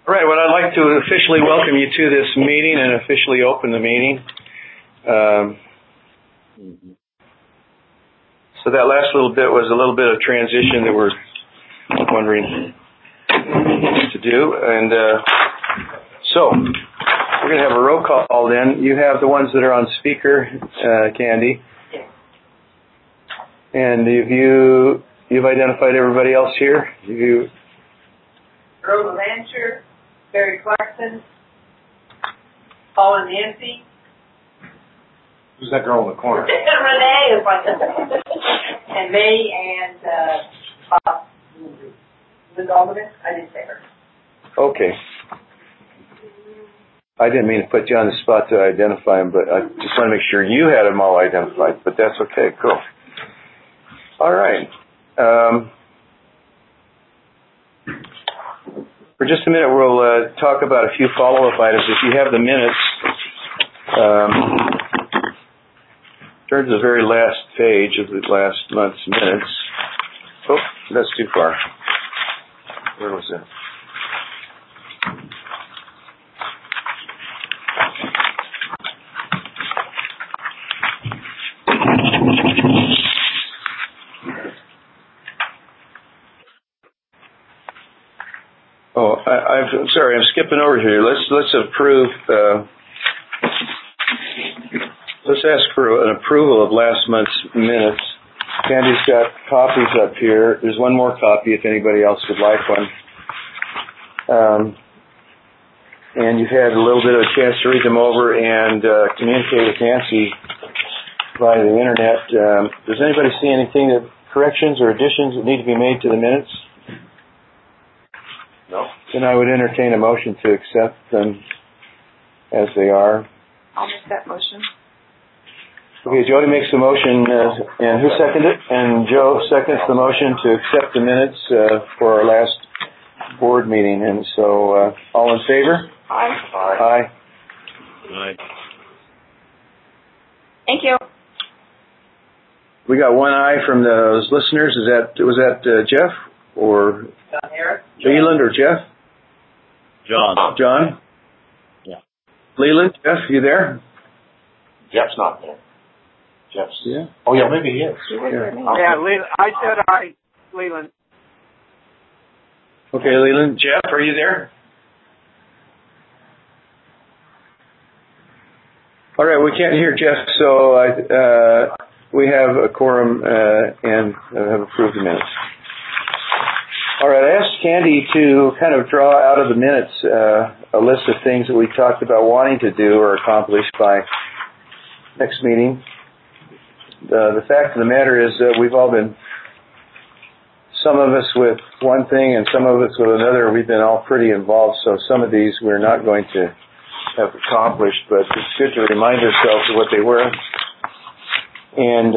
All right, well, I'd like to officially welcome you to this meeting and officially open the meeting. So that last little bit was a little bit of transition that we're wondering to do. And so we're going to have a roll call then. You have the ones that are on speaker, Candy. And you've identified everybody else here? Rhoda Lancher, Barry Clarkson, Paul and Nancy. Who's that girl in the corner? Renee is like and May and Bob. Liz Alderman. I didn't say her. Okay. I didn't mean to put you on the spot to identify them, but I just want to make sure you had them all identified. But that's okay. Cool. All right. For just a minute, we'll talk about a few follow-up items. If you have the minutes, turn to the very last page of the last month's minutes. Oh, that's too far. Where was it? Oh, I'm sorry. I'm skipping over here. Let's approve. Let's ask for an approval of last month's minutes. Candy's got copies up here. There's one more copy if anybody else would like one. And you've had a little bit of a chance to read them over and communicate with Nancy via the internet. Does anybody see anything that corrections or additions that need to be made to the minutes? No. Then I would entertain a motion to accept them as they are. I'll make that motion. Okay, Jody makes the motion, and who seconded it? And Joe seconds the motion to accept the minutes for our last board meeting. And so, all in favor? Aye. Aye. Aye. Thank you. We got one aye from those listeners. Was that Jeff or John Harris. Leland or Jeff? John. John? Yeah. Leland, Jeff, you there? Jeff's not there. Jeff's. Yeah. Oh, yeah, maybe he is. Yeah, Leland. I said aye, Leland. Okay, Leland. Jeff, are you there? All right, we can't hear Jeff, so we have a quorum and have approved the minutes. All right, I asked Candy to kind of draw out of the minutes a list of things that we talked about wanting to do or accomplish by next meeting. The fact of the matter is that we've all been, some of us with one thing and some of us with another, we've been all pretty involved, so some of these we're not going to have accomplished, but it's good to remind ourselves of what they were. And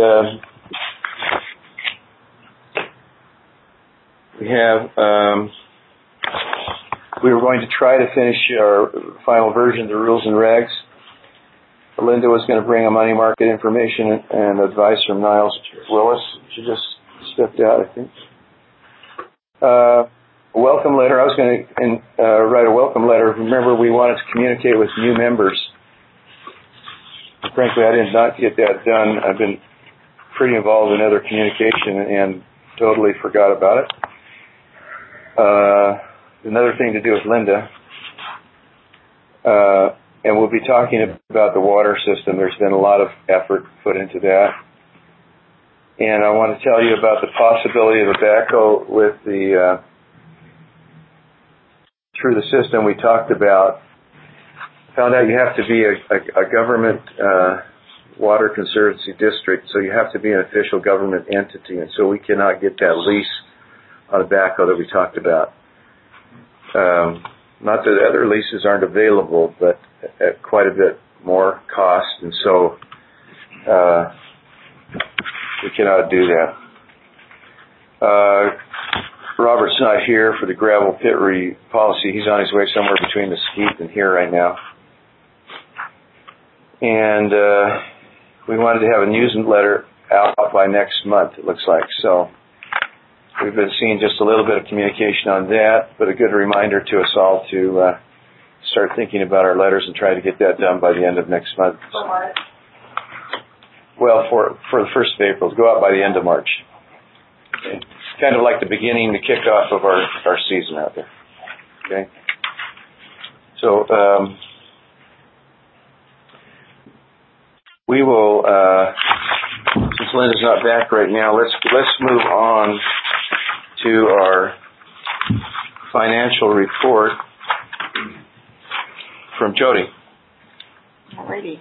we were going to try to finish our final version of the rules and regs. Linda was going to bring a money market information and advice from Niles Willis. She just stepped out, I think. A welcome letter. I was going to write a welcome letter. Remember, we wanted to communicate with new members. Frankly, I did not get that done. I've been pretty involved in other communication and totally forgot about it. Another thing to do with Linda. And we'll be talking about the water system. There's been a lot of effort put into that. And I want to tell you about the possibility of a backhoe with through the system we talked about. Found out you have to be a government water conservancy district, so you have to be an official government entity, and so we cannot get that lease on a backhoe that we talked about. Not that other leases aren't available, but at quite a bit more cost, and so we cannot do that. Robert's not here for the gravel pit policy. He's on his way somewhere between the Mesquite and here right now. And we wanted to have a newsletter out by next month, it looks like. So we've been seeing just a little bit of communication on that, but a good reminder to us all to start thinking about our letters and try to get that done by the end of next month. Well, for the 1st of April, to go out by the end of March. Okay. Kind of like the beginning, the kickoff of our season out there. Okay. So we will, since Linda's not back right now, let's move on to our financial report from Jody. Alrighty.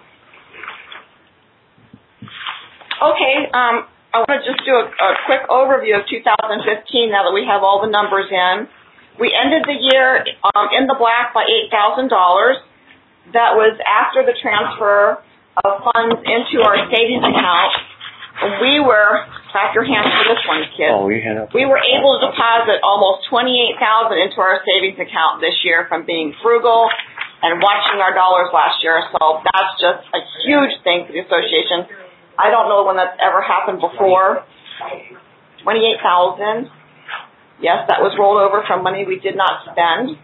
Okay, I want to just do a quick overview of 2015 now that we have all the numbers in. We ended the year in the black by $8,000. That was after the transfer of funds into our savings account. We were, clap your hands for this one, kids. Oh, you hand up. We were able to deposit almost $28,000 into our savings account this year from being frugal and watching our dollars last year. So that's just a huge thing for the association. I don't know when that's ever happened before. $28,000. Yes, that was rolled over from money we did not spend.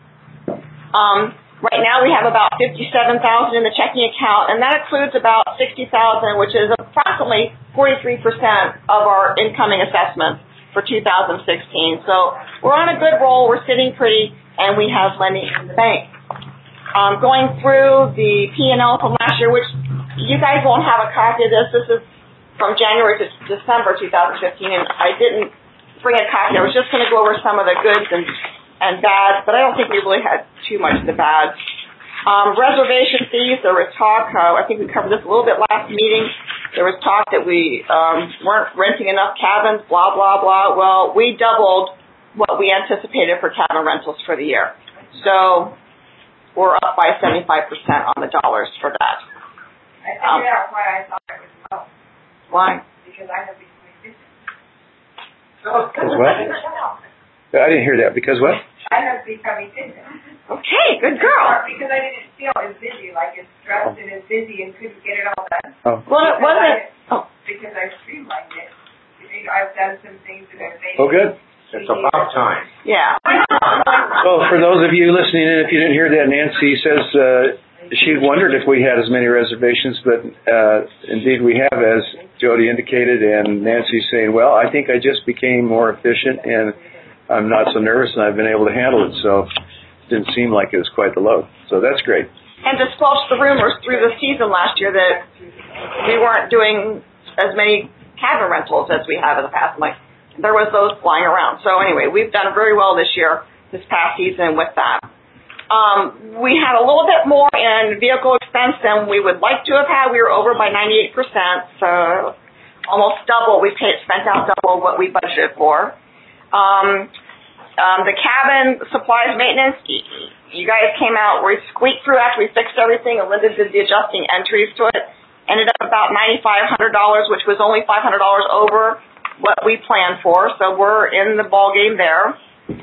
Right now we have about $57,000 in the checking account, and that includes about $60,000, which is approximately 43% of our incoming assessments for 2016. So we're on a good roll. We're sitting pretty, and we have money in the bank. Going through the P&L from last year, which you guys won't have a copy of this. This is from January to December 2015, and I didn't bring a copy. I was just going to go over some of the goods and bads, but I don't think we really had too much of the bads. Reservation fees, there was talk, I think we covered this a little bit last meeting. There was talk that we weren't renting enough cabins, blah, blah, blah. Well, we doubled what we anticipated for cabin rentals for the year. So we're up by 75% on the dollars for that. I figured out why I thought it was low. Why? Because I have become efficient. Because what? I didn't hear that. Because what? I have become efficient. Okay, good girl. Because I didn't feel as busy, like as stressed and as busy and couldn't get it all done. Oh. Well, it wasn't. Because I streamlined it. I've done some things that have made Oh, good. It's about time. Yeah. Well, for those of you listening in, if you didn't hear that, Nancy says she wondered if we had as many reservations, but indeed we have, as Jody indicated, and Nancy's saying, well, I think I just became more efficient and I'm not so nervous and I've been able to handle it, so it didn't seem like it was quite the load. So that's great. And to squelch the rumors through the season last year that we weren't doing as many cabin rentals as we have in the past. Like, there was those flying around. So anyway, we've done very well this year, this past season with that. We had a little bit more in vehicle expense than we would like to have had. We were over by 98%, so almost double. We spent out double what we budgeted for. The cabin supplies maintenance, you guys came out, we squeaked through after we fixed everything, and Linda did the adjusting entries to it. Ended up about $9,500, which was only $500 over what we planned for, so we're in the ball game there.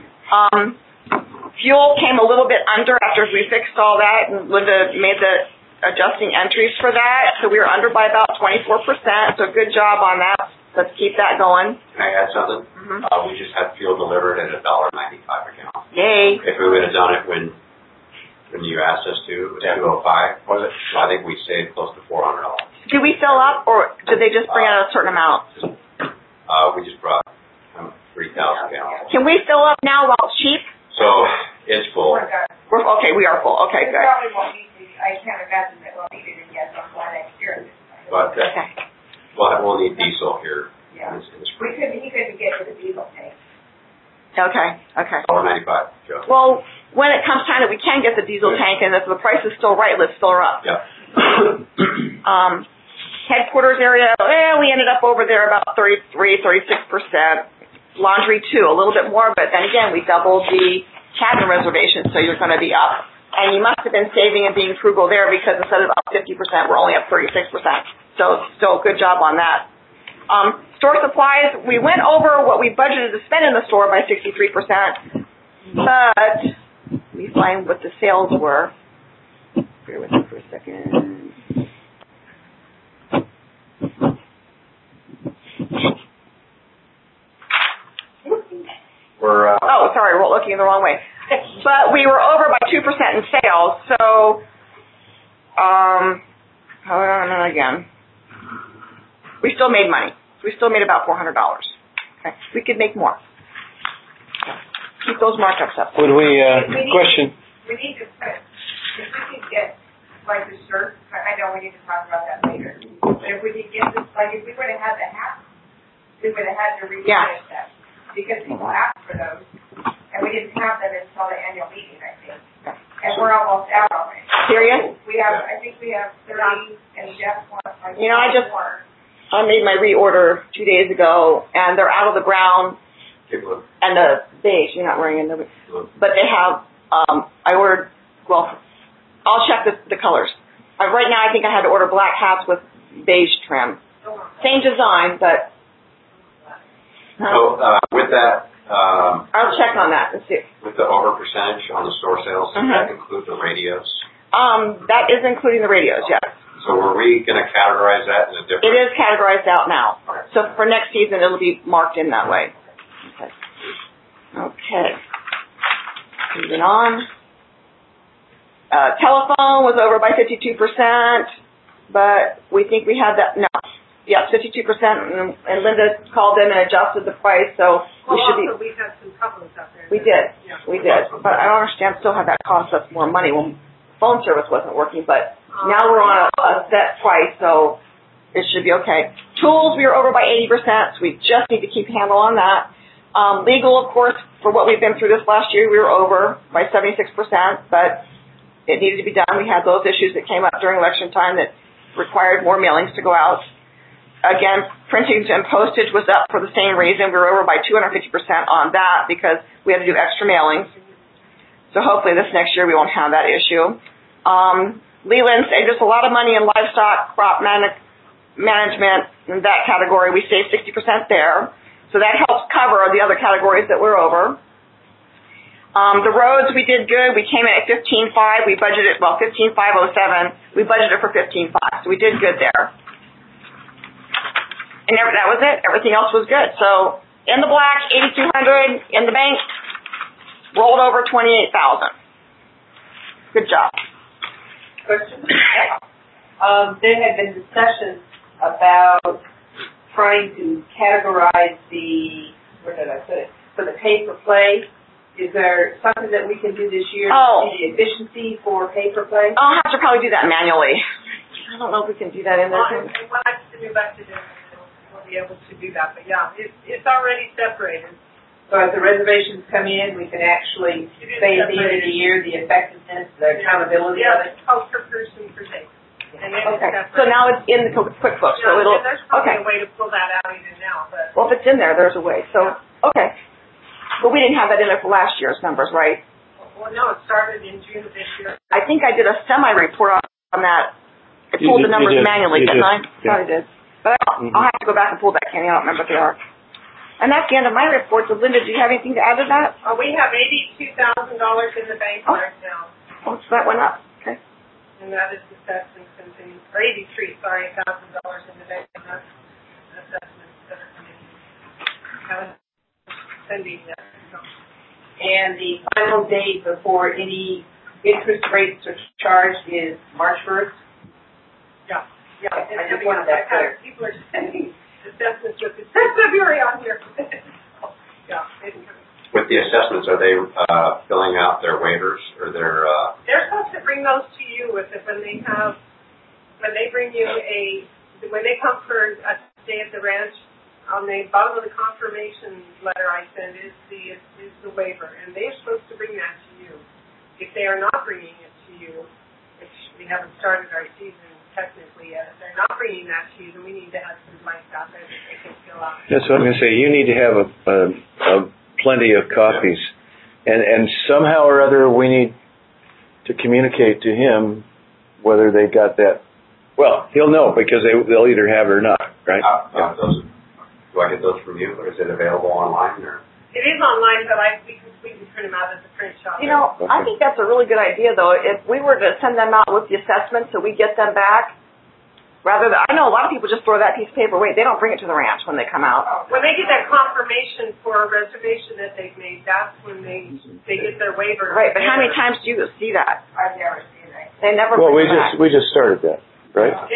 Fuel came a little bit under after we fixed all that, and Linda made the adjusting entries for that, so we were under by about 24%, so good job on that. Let's keep that going. Can I add something? Mm-hmm. We just had fuel delivered at $1.95 a gallon. Yay. If we would have done it when you asked us to, it was $2.05. Was it? So I think we saved close to $400. Do we fill up, or did they just bring out a certain amount? We just brought 3,000 gallons. Can we fill up now while it's cheap? So it's full. We are full. Okay, good. Probably won't need to. I can't imagine that we'll need it again before next year. But Okay. we'll need diesel here Yeah. in the spring. He couldn't get to the diesel tank. Okay. $1.95, Joe. Well, when it comes time that we can get the diesel tank and if the price is still right, let's fill her up. Yeah. Headquarters area, we ended up over there about 36%. Laundry too, a little bit more, but then again, we doubled the cabin reservation, so you're going to be up. And you must have been saving and being frugal there because instead of up 50%, we're only up 36%. So still good job on that. Store supplies, we went over what we budgeted to spend in the store by 63%, but let me find what the sales were. Bear with me for a second. sorry, we're looking the wrong way. But we were over by 2% in sales, so, hold on again. We still made money. We still made about $400. Okay. We could make more. Keep those markups up. Would we, question? We need to, if we could get, like the shirt, I know we need to talk about that later, but if we could get this, like if we would have had the hat, we would have had to refinish that. Because people asked for those, and we didn't have them until the annual meeting, I think. And we're almost out already. Serious? I think we have 30, and Jeff wants like more. I made my reorder 2 days ago, and they're out of the brown and the beige. You're not wearing it, but they have. I ordered. Well, I'll check the colors. Right now, I think I had to order black hats with beige trim. Same design, but. So with that, I'll check on that and see. with the over percentage on the store sales, does that include the radios? That is including the radios, yes. So were we going to categorize that in a different? It is categorized out now. Okay. So for next season, it'll be marked in that way. Okay. Moving on. Telephone was over by 52%, but we think we had that. No. Yeah, 52%, and Linda called them and adjusted the price, so we should be. We've had some problems out there. We did. Yeah. We did. But I don't understand still how that cost us more money when phone service wasn't working, but now we're on a set price, so it should be okay. Tools, we were over by 80%, so we just need to keep a handle on that. Legal, of course, for what we've been through this last year, we were over by 76%, but it needed to be done. We had those issues that came up during election time that required more mailings to go out. Again, printing and postage was up for the same reason. We were over by 250% on that because we had to do extra mailings. So hopefully this next year we won't have that issue. Leland saved us a lot of money in livestock, crop management, in that category. We saved 60% there. So that helps cover the other categories that we're over. The roads, we did good. We came in at 15.5. We budgeted, 15.507. We budgeted for 15.5. So we did good there. And that was it. Everything else was good. So in the black, 8,200. In the bank, rolled over 28,000. Good job. Question? There had been discussions about trying to categorize where did I put it? For the pay-for-play. Is there something that we can do this year to see the efficiency for pay-for-play? I'll have to probably do that manually. I don't know if we can do that in there. And when I have to do back to them, we'll be able to do that. But yeah, it's already separated. So as the reservations come in, we can actually say at the end of the year the effectiveness, the accountability of it. Oh, per person per day. And then Okay. So now it's in the QuickBooks. So it'll. There's probably a way to pull that out even now. But Well, if it's in there, there's a way. So okay. But we didn't have that in there for last year's numbers, right? well, no, it started in June of this year. I think I did a semi-report on that. I pulled the numbers manually, didn't I? Yeah. I did. But I'll have to go back and pull that, Kenny. I don't remember what they are. And that's the end of my report. So, Linda, do you have anything to add to that? We have $82,000 in the bank right now. Oh, so that went up. Okay. And that is assessments and or $83,000 in the bank. And that's assessments that are coming in. Sending that. And the final date before any interest rates are charged is March 1st? Yeah. I just wanted that clear. People are sending assessments with it says February on here. Yeah. With the assessments, are they filling out their waivers or their? They're supposed to bring those to you when they come for a stay at the ranch. On the bottom of the confirmation letter I send is the waiver, and they're supposed to bring that to you. If they are not bringing it to you, which we haven't started our season technically yet, if they're not bringing that to you, then we need to have some blanks out there that they can fill out. That's what I'm going to say. You need to have a plenty of copies, and somehow or other we need to communicate to him whether they got that. Well, he'll know because they'll either have it or not, right? Do I get those from you, or is it available online? Or? It is online, but we can print them out at the print shop. You know, I think that's a really good idea, though. If we were to send them out with the assessments so we get them back, I know a lot of people just throw that piece of paper away. They don't bring it to the ranch when they come out. When they get that confirmation for a reservation that they've made, that's when they get their waiver. Right, but how many times do you see that? I've never seen that. They never Well, bring it back. we just started that, right? So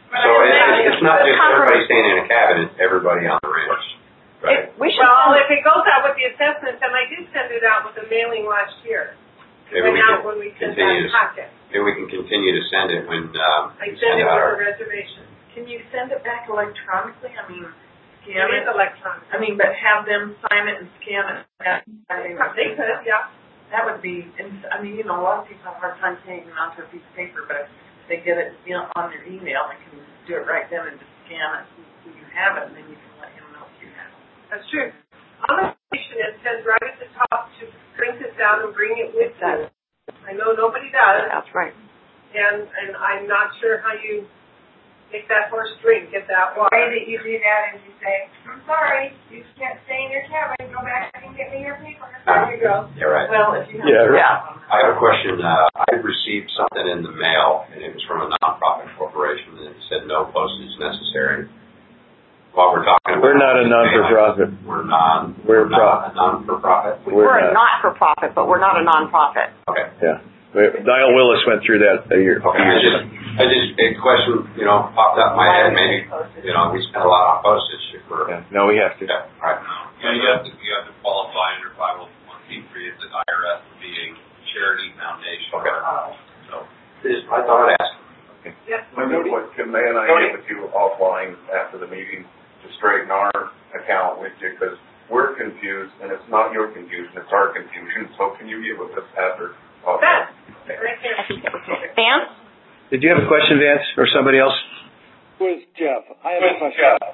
it's not just everybody staying in a cabin, it's everybody on the ranch. Right. Well, if it goes out with the assessment, and I did send it out with a mailing last year. Maybe we out can when we sent continue that packet. Maybe we can continue to send it when I we send send it out with a our. reservation. Can you send it back electronically? I mean, It scan is it. electronic. I mean, but have them sign it and scan it. They could, yeah. That would be, I mean, a lot of people have a hard time taking it onto a piece of paper, but if they get it on their email, they can do it right then and just scan it so you have it, and then you can let him know if you have it. That's true. On the station, it says right at the top to print this out and bring it with you. I know nobody does, That's right. and I'm not sure how you make that horse drink at that The way water. that you do that is you say, I'm sorry, you can't stay in your cabin, go back and get me your paper. There you go. Yeah, right. Well, if you have. Yeah, right. I have a question. I received something in the mail, and it was from a nonprofit corporation, and it said no postage necessary. While we're talking about We're not a non-for-profit. We're not a non-for-profit. We're a not-for-profit, but we're not a non-profit. Okay. Yeah. Niall Willis went through that a year. Okay. I just a question, popped up in my head. Maybe, we spend a lot on postage for. Yeah. No, we have to. Yeah. All right. Yeah, you have to qualify under 501c3 at the IRS to be a charity foundation. Okay. So I thought I'd ask. Okay. Yes. Can May and I get with you offline after the meeting to straighten our account with you, because we're confused, and it's not your confusion, it's our confusion. So can you get with us after offline? Right there. Vance? Did you have a question, Vance, or somebody else? Where's Jeff? I have a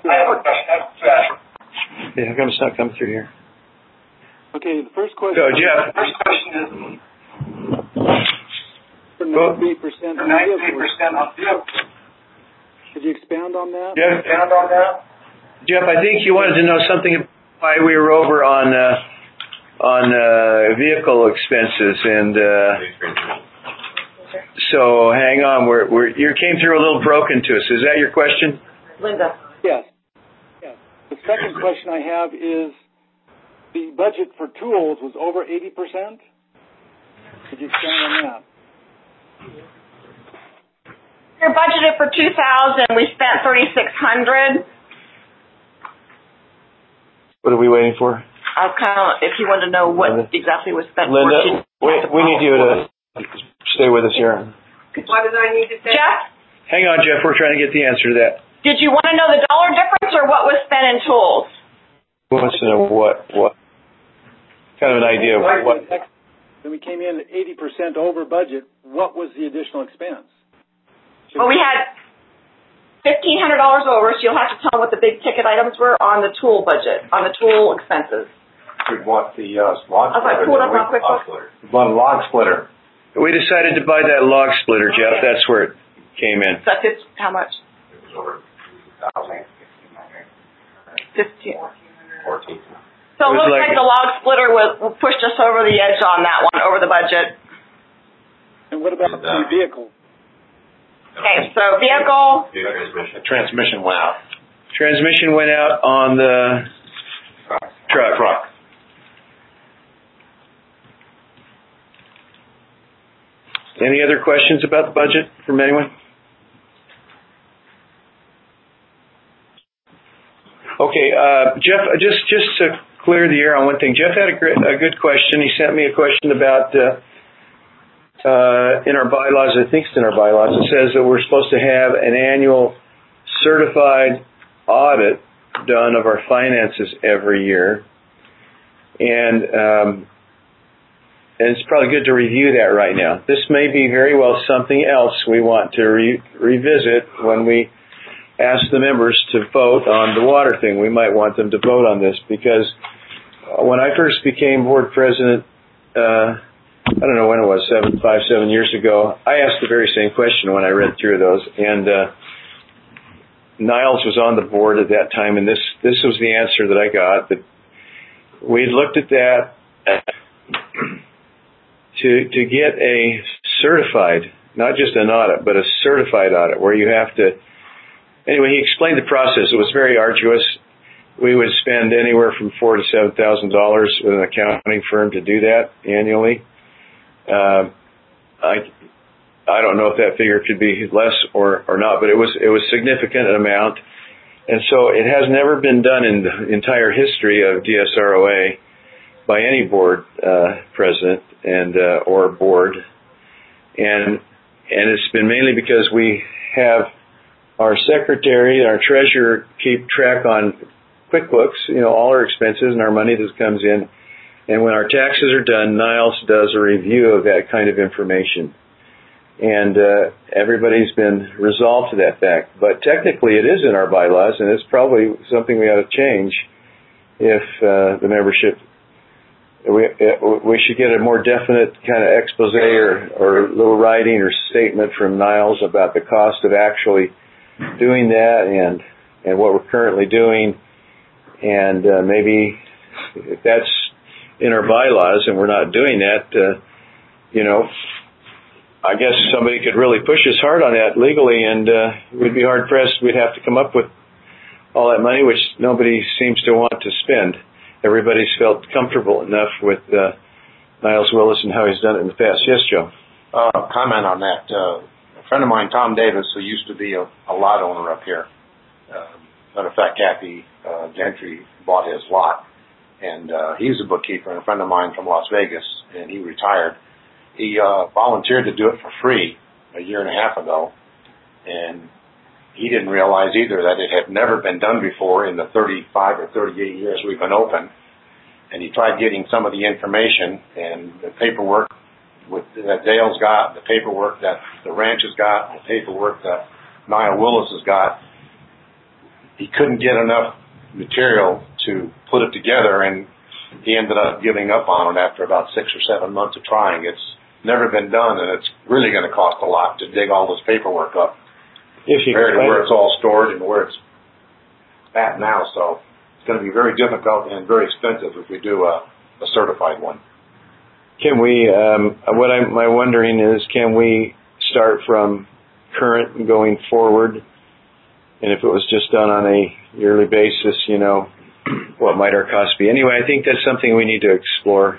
question. Yeah, how come it's not coming through here? Okay, the first question. Go, Jeff. First question is for 98% on vehicles. Could you expound on that? Jeff, I think you wanted to know something about why we were over on vehicle expenses, and so hang on. You came through a little broken to us. Is that your question? Linda. Yes. The second question I have is the budget for tools was over 80%. Could you expand on that? You're budgeted for 2,000. We spent 3,600. What are we waiting for? If you want to know what exactly was spent. Linda, we need you to stay with us here. What did I need to say? Jeff? Hang on, Jeff. We're trying to get the answer to that. Did you want to know the dollar difference or what was spent in tools? Who wants to know what? Kind of an idea of what? When we came in at 80% over budget, what was the additional expense? Well, we had $1,500 over, so you'll have to tell what the big ticket items were on the tool budget, on the tool expenses. We want the log splitter. Pull it up on QuickBooks. We want a log splitter. We decided to buy that log splitter, Jeff. That's where it came in. So that's how much? It was over 2,000. 15. 14. So it looks like the log splitter pushed us over the edge on that one, over the budget. And what about the vehicle? Okay, so vehicle. Transmission went out. Transmission went out on the truck. Any other questions about the budget from anyone? Okay, Jeff, just to clear the air on one thing, Jeff had a good question. He sent me a question about in our bylaws, I think it's in our bylaws, it says that we're supposed to have an annual certified audit done of our finances every year. And it's probably good to review that right now. This may be very well something else we want to revisit when we ask the members to vote on the water thing. We might want them to vote on this because when I first became board president, I don't know when it was, 7 years ago, I asked the very same question when I read through those. And Niles was on the board at that time, and this was the answer that I got, that we looked at that to get a certified, not just an audit, but a certified audit where you have to anyway, he explained the process. It was very arduous. We would spend anywhere from $4,000 to $7,000 with an accounting firm to do that annually. I don't know if that figure could be less or not, but it was significant amount. And so it has never been done in the entire history of DSROA by any board president and or board. And it's been mainly because we have our secretary, our treasurer keep track on QuickBooks, all our expenses and our money that comes in. And when our taxes are done, Niles does a review of that kind of information. And everybody's been resolved to that fact. But technically it is in our bylaws, and it's probably something we ought to change if the membership, we should get a more definite kind of expose or little writing or statement from Niles about the cost of actually doing that and what we're currently doing. And maybe if that's in our bylaws and we're not doing that, I guess somebody could really push us hard on that legally, and we'd be hard pressed. We'd have to come up with all that money, which nobody seems to want to spend. Everybody's felt comfortable enough with Niles Willis and how he's done it in the past. Yes, Joe? Comment on that. A friend of mine, Tom Davis, who used to be a lot owner up here. Matter of fact, Kathy Gentry bought his lot, and he's a bookkeeper and a friend of mine from Las Vegas, and he retired. He volunteered to do it for free a year and a half ago, and he didn't realize either that it had never been done before in the 35 or 38 years we've been open. And he tried getting some of the information and the paperwork that Dale's got, the paperwork that the ranch has got, the paperwork that Niall Willis has got. He couldn't get enough material to put it together, and he ended up giving up on it after about 6 or 7 months of trying. It's never been done, and it's really going to cost a lot to dig all this paperwork up compared to where it's all stored and where it's at now. So it's going to be very difficult and very expensive if we do a certified one. Can we, what I'm wondering is, can we start from current and going forward? And if it was just done on a yearly basis, what might our cost be? Anyway, I think that's something we need to explore.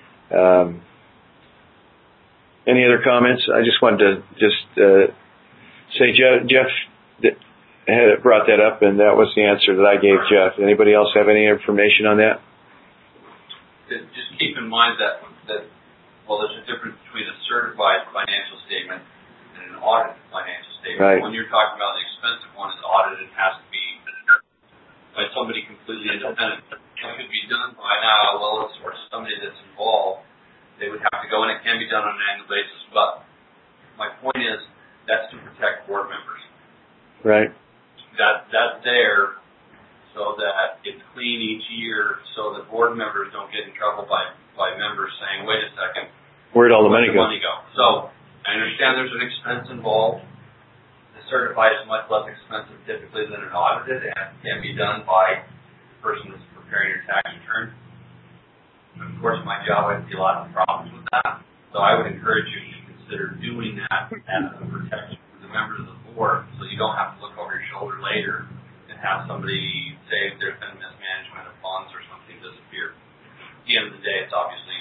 Any other comments? I just wanted to say Jeff had brought that up, and that was the answer that I gave Jeff. Anybody else have any information on that? Just keep in mind that there's a difference between a certified financial statement and an audited financial statement. Right. When you're talking about the expensive one is audited, it has to be by somebody completely independent. It could be done by Niall Willis or somebody that's involved. They would have to go, and it can be done on an annual basis. But my point is, that's to protect board members. Right. That's there so that it's clean each year, so that board members don't get in trouble by members saying, "Wait a second, where'd all the money go?" So I understand there's an expense involved. The certified is much less expensive typically than an audited, and can be done by the person that's preparing your tax return. Of course, my job, I see a lot of problems with that. So I would encourage you to consider doing that as a protection for the members of the board, so you don't have to look over your shoulder later and have somebody say there's been mismanagement of funds or something disappear. At the end of the day, it's obviously,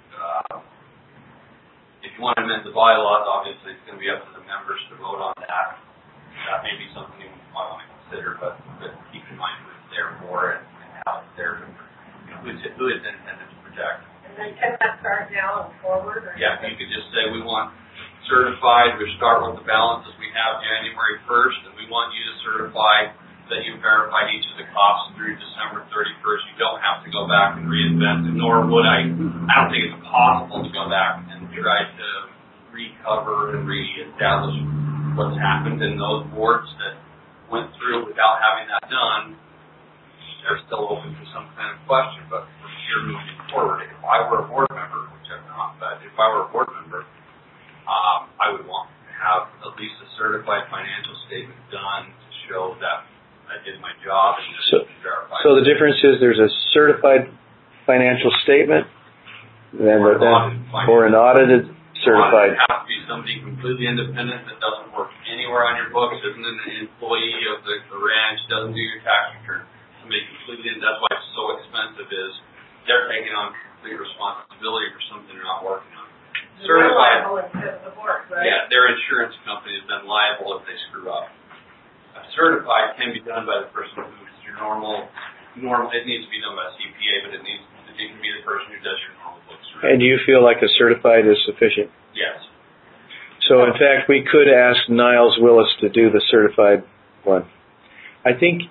if you want to amend the bylaws, obviously it's going to be up to the members to vote on that. That may be something you might want to consider, but keep in mind who it's there for and how it's there to, who it's intended to protect. And then can that start now and forward? Yeah, you could just say we want certified. We start with the balances we have January 1st, and we want you to certify that you verified each of the costs through December 31st. You don't have to go back and reinvent it, nor would I. I don't think it's possible to go back and try to recover and reestablish what's happened in those boards that went through without having that done. They're still open to some kind of question, but from here moving forward, if I were a board member, which I'm not, but if I were a board member, I would want to have at least a certified financial statement done to show that I did my job and this is verified. So the difference is there's a certified financial statement or an audited certified. It has to be somebody completely independent that doesn't work anywhere on your books, isn't an employee of the ranch, doesn't do your tax return. Somebody completely, that's why it's so expensive, is they're taking on complete responsibility for something they're not working on. Certified, yeah, their insurance company has been liable if they screw up. Certified can be done by the person who's your normal. It needs to be done by a CPA, but it can be the person who does your normal books. Right? And do you feel like a certified is sufficient? Yes. So, in fact, we could ask Niles Willis to do the certified one. I think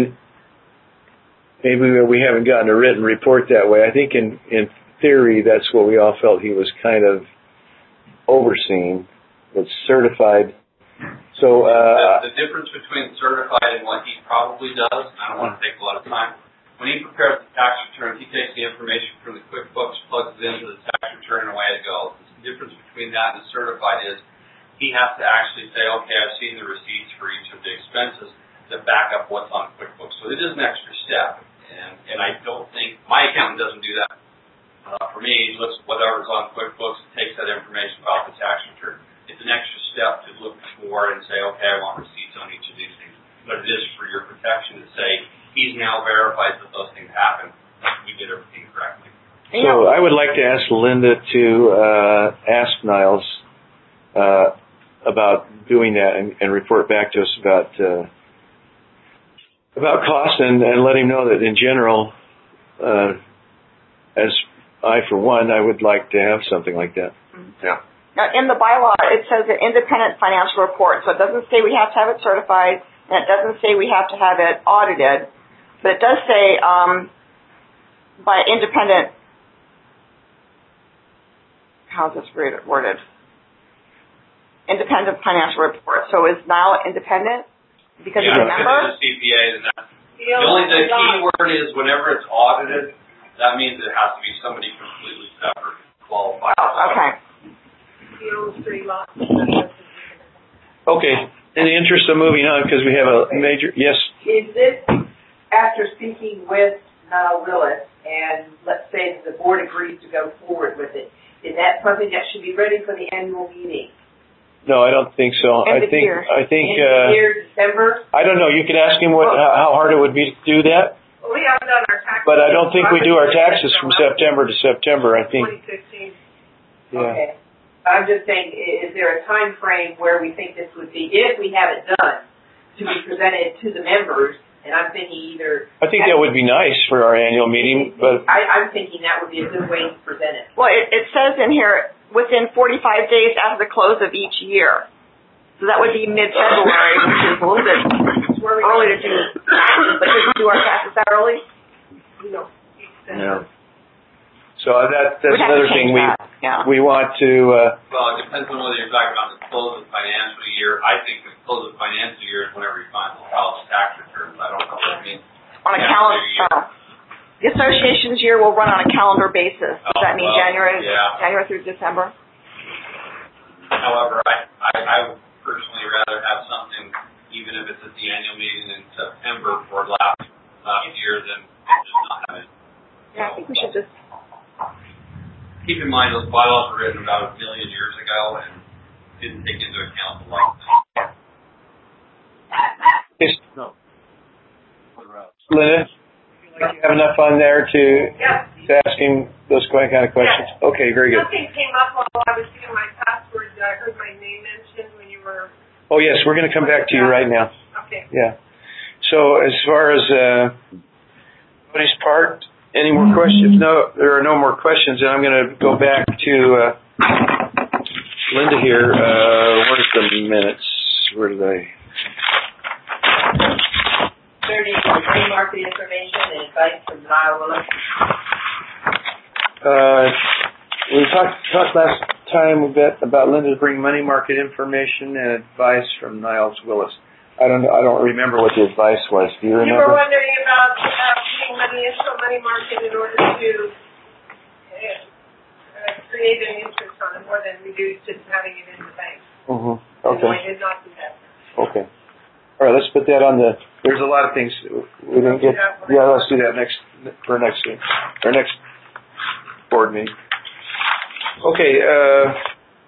maybe we haven't gotten a written report that way. I think in theory, that's what we all felt he was kind of overseeing, was certified. So the difference between certified and what he probably does, and I don't want to take a lot of time, when he prepares the tax return, he takes the information from the QuickBooks, plugs it into the tax return, and away it goes. The difference between that and the certified is he has to actually say, okay, I've seen the receipts for each of the expenses that back up what's on QuickBooks. So it is an extra step, and I don't think, my accountant doesn't do that. For me, he looks at whatever's on QuickBooks and takes that information about the tax return. It's an extra step to look for and say, okay, I want receipts on each of these things. But it is for your protection to say, he's now verified that those things happen. We did everything correctly. So I would like to ask Linda to ask Niles about doing that and report back to us about cost and let him know that in general, as I, for one, I would like to have something like that. Yeah. Now, in the bylaw, it says an independent financial report. So it doesn't say we have to have it certified, and it doesn't say we have to have it audited. But it does say by independent, how's this worded? Independent financial report. So is now independent because he's a member? Because it's a CPA, and the key word is whenever it's audited, that means it has to be somebody completely separate, qualified. Oh, okay. Okay. In the interest of moving on, because we have a major, yes. Is this after speaking with Niles Willis, and let's say the board agrees to go forward with it? Is that something that should be ready for the annual meeting? No, I don't think so. End of year, December. I don't know. You could ask him how hard it would be to do that. Well, we haven't done our taxes. But I don't think we do our taxes from September to September. I think. 2015. Yeah. Okay. I'm just saying, is there a time frame where we think this would be, if we have it done, to be presented to the members? And I'm thinking either... I think that would be nice for our annual meeting, but... I'm thinking that would be a good way to present it. Well, it says in here, within 45 days after the close of each year. So that would be mid-February, which is a little bit early to do taxes, but could we do our taxes that early? No. No. So that's another thing we want to... Well, it depends on whether you're talking about the close of the financial year. I think the close of the financial year is whenever you file the tax returns. I don't know what that means. On a calendar. The association's year will run on a calendar basis. Does that mean January through December? However, I would personally rather have something, even if it's at the annual meeting in September for last year, than just not have it. Yeah, I think we should just... Keep in mind, those bylaws were written about 1 million years ago and didn't take into account the life thing. No. Linda, you feel like you have enough on there to ask him those kind of questions? Yes. Okay, very good. Nothing came up while I was doing my password. I heard my name mentioned when you were... Oh, yes, we're going to come back to you right now. Okay. Yeah. So as far as nobody's part, any more questions? No, there are no more questions, and I'm going to go back to Linda here. Where's the minutes? Where do they? 30 free market information and advice from Niles Willis. We talked last time a bit about Linda bringing money market information and advice from Niles Willis. I don't remember what the advice was. Do you remember? You were wondering about putting money into a money market in order to create an interest on it more than we do just having it in the bank. Mm-hmm. Okay. No, I did not do that. Okay. All right, let's put that on the... There's a lot of things we didn't get... Yeah, let's do that next board meeting. Okay,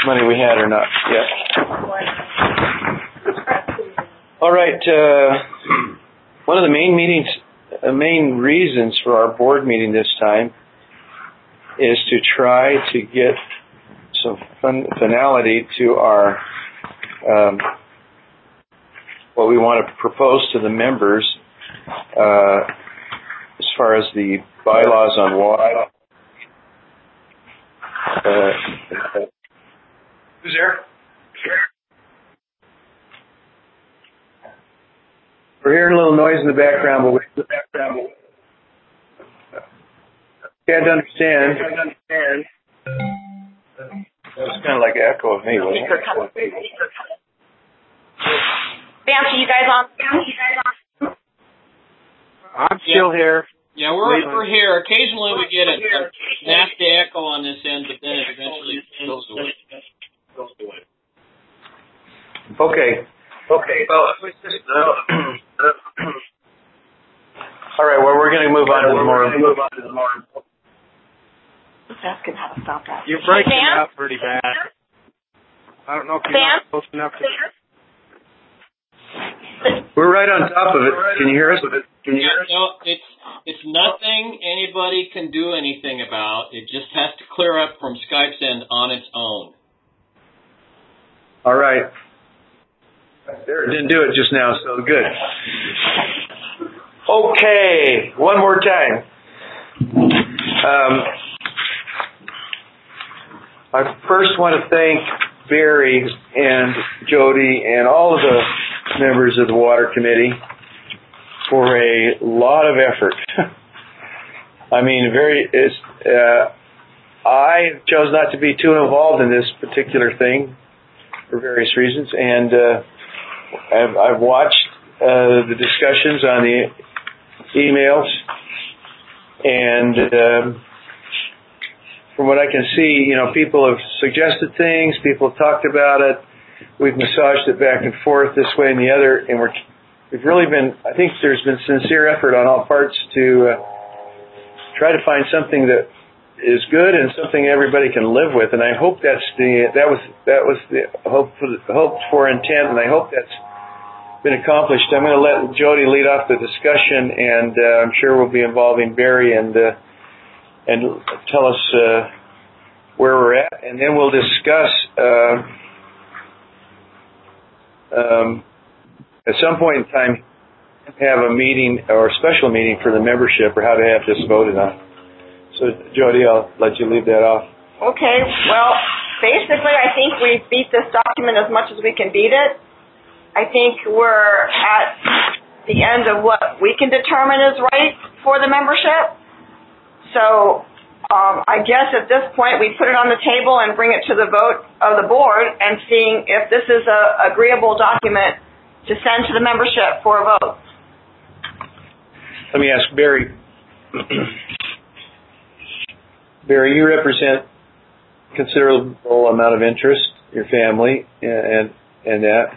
money we had or not yet. All right. One of the main reasons for our board meeting this time is to try to get some finality to our what we want to propose to the members as far as the bylaws on water. Who's there? We're hearing a little noise in the background, but can't understand. It's kind of like an echo of me, wasn't it? Fancy, you guys on? I'm still here. Yeah, we're here. Occasionally we get a nasty echo on this end, but then it eventually goes away. Okay. Well, all right. Well, we're going to move on to the more. Just asking how to stop that. You're breaking up pretty bad. I don't know if you're not close enough to. We're right on top of it. Can you hear us? No, it's nothing anybody can do anything about. It just has to clear up from Skype's end on its own. All right. There, it didn't do it just now, so good. Okay, one more time. I first want to thank Barry and Jody and all of the members of the Water Committee for a lot of effort. I mean, I chose not to be too involved in this particular thing for various reasons, and I've watched the discussions on the emails, and from what I can see, people have suggested things, people have talked about it, we've massaged it back and forth this way and the other, and we've really been, I think there's been sincere effort on all parts to try to find something that is good and something everybody can live with, and I hope that was the hoped for intent, and I hope that's been accomplished. I'm going to let Jody lead off the discussion, and I'm sure we'll be involving Barry and tell us where we're at, and then we'll discuss at some point in time have a meeting or a special meeting for the membership, or how to have this voted on. So, Jody, I'll let you leave that off. Okay. Well, basically, I think we beat this document as much as we can beat it. I think we're at the end of what we can determine is right for the membership. So I guess at this point we put it on the table and bring it to the vote of the board and seeing if this is an agreeable document to send to the membership for a vote. Let me ask Barry. Barry, you represent a considerable amount of interest, your family, and that.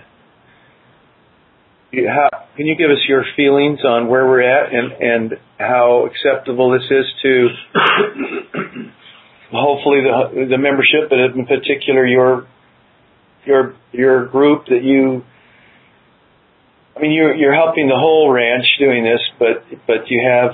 Can you give us your feelings on where we're at and how acceptable this is to hopefully the membership, but in particular your group that you're helping the whole ranch doing this, but you have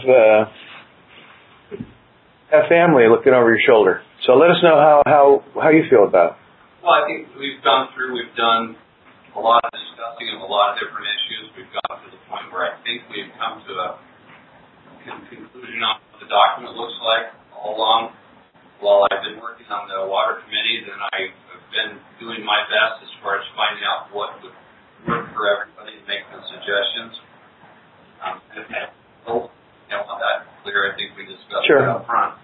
family looking over your shoulder. So let us know how you feel about it. Well, I think we've done a lot of discussing of a lot of different issues. We've gotten to the point where I think we've come to a conclusion on what the document looks like all along. While I've been working on the water committee, then I've been doing my best as far as finding out what would work for everybody and making the suggestions. And that clear, I think we discussed it up front.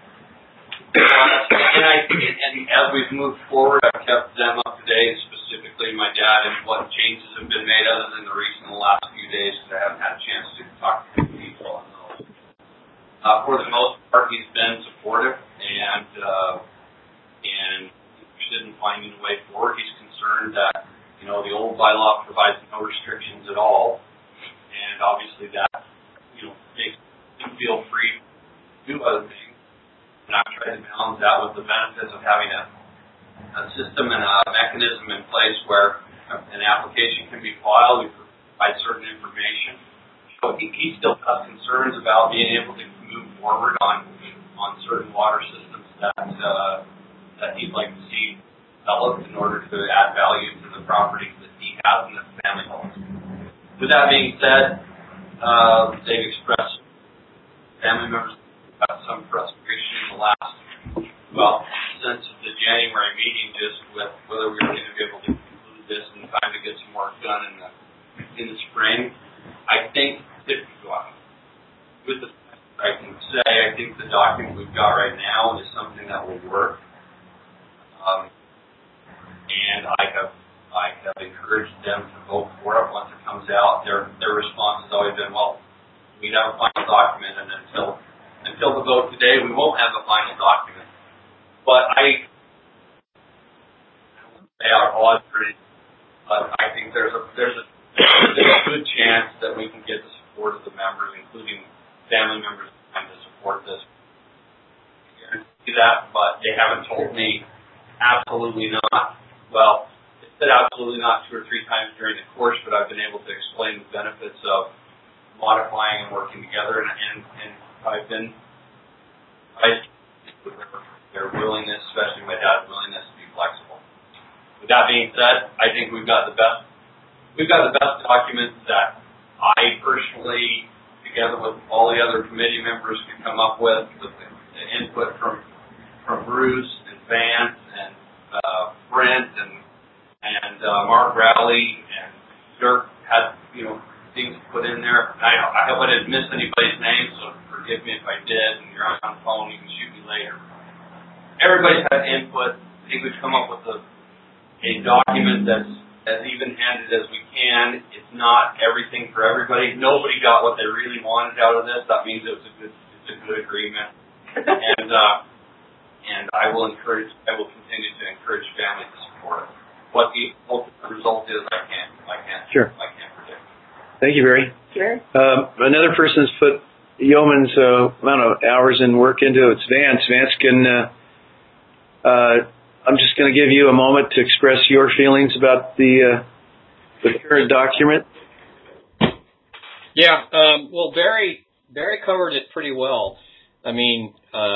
And as we've moved forward, I've kept them up to date, specifically my dad, and what changes have been made other than the recent last few days, because I haven't had a chance to talk to people on those. For the most part, he's been supportive and interested in finding a way forward. He's concerned that, the old bylaw provides no restrictions at all, and obviously that, makes him feel free to do other things. And I've tried to balance that with the benefits of having a system and a mechanism in place where an application can be filed. We provide certain information. So he still has concerns about being able to move forward on certain water systems that he'd like to see developed in order to add value to the properties that he has and his family homes. With that being said, they've expressed, family members have some frustration in the last, since the January meeting, just with whether we were going to be able to conclude this in time to get some work done in the spring. I think that with the I can say, I think the document we've got right now is something that will work. And I have encouraged them to vote for it once it comes out. Their response has always been, well, we have a final document, and until the vote today, we won't have a final document. But I odds but I think there's a good chance that we can get the support of the members, including family members, to support this. I guarantee that, but they haven't told me absolutely not. Well, they said absolutely not 2 or 3 times during the course, but I've been able to explain the benefits of modifying and working together, and with their willingness, especially my dad's willingness to be flexible. With that being said, I think we've got the best documents that I personally, together with all the other committee members, can come up with the input from Bruce and Vance and Brent and Mark Rowley and Dirk had things put in there. I hope I didn't miss anybody's name, so forgive me if I did. And you're on the phone, you can shoot me later. Everybody's had input. I think we've come up with a document that's as even-handed as we can. It's not everything for everybody. Nobody got what they really wanted out of this. That means it's a good agreement. And I will continue to encourage families to support it. What the ultimate result is, I can't predict. Thank you, Barry. Sure. Another person's put yeoman's amount of hours and work into it's Vance. Vance can. I'm just going to give you a moment to express your feelings about the current document. Yeah. Well, Barry covered it pretty well. I mean,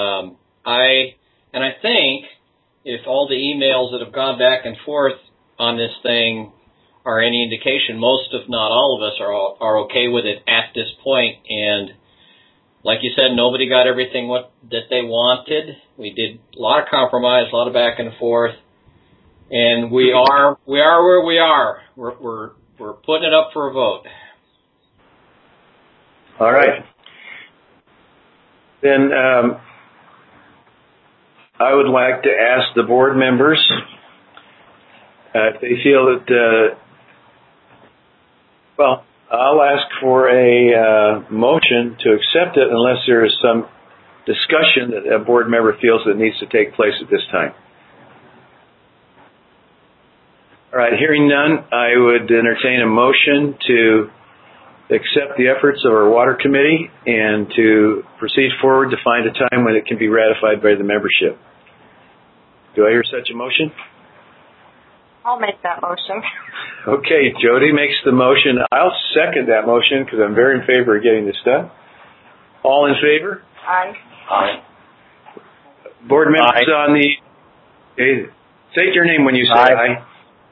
I think if all the emails that have gone back and forth on this thing are any indication, most, if not all of us, are okay with it at this point. And like you said, nobody got everything that they wanted. We did a lot of compromise, a lot of back and forth, and we are where we are. We're putting it up for a vote. All right. Then I would like to ask the board members if they feel that. I'll ask for a motion to accept it unless there is some discussion that a board member feels that needs to take place at this time. All right, hearing none, I would entertain a motion to accept the efforts of our water committee and to proceed forward to find a time when it can be ratified by the membership. Do I hear such a motion? I'll make that motion. Okay, Jody makes the motion. I'll second that motion because I'm very in favor of getting this done. All in favor? Aye. Aye. Board members on the... Okay, say your name when you say aye.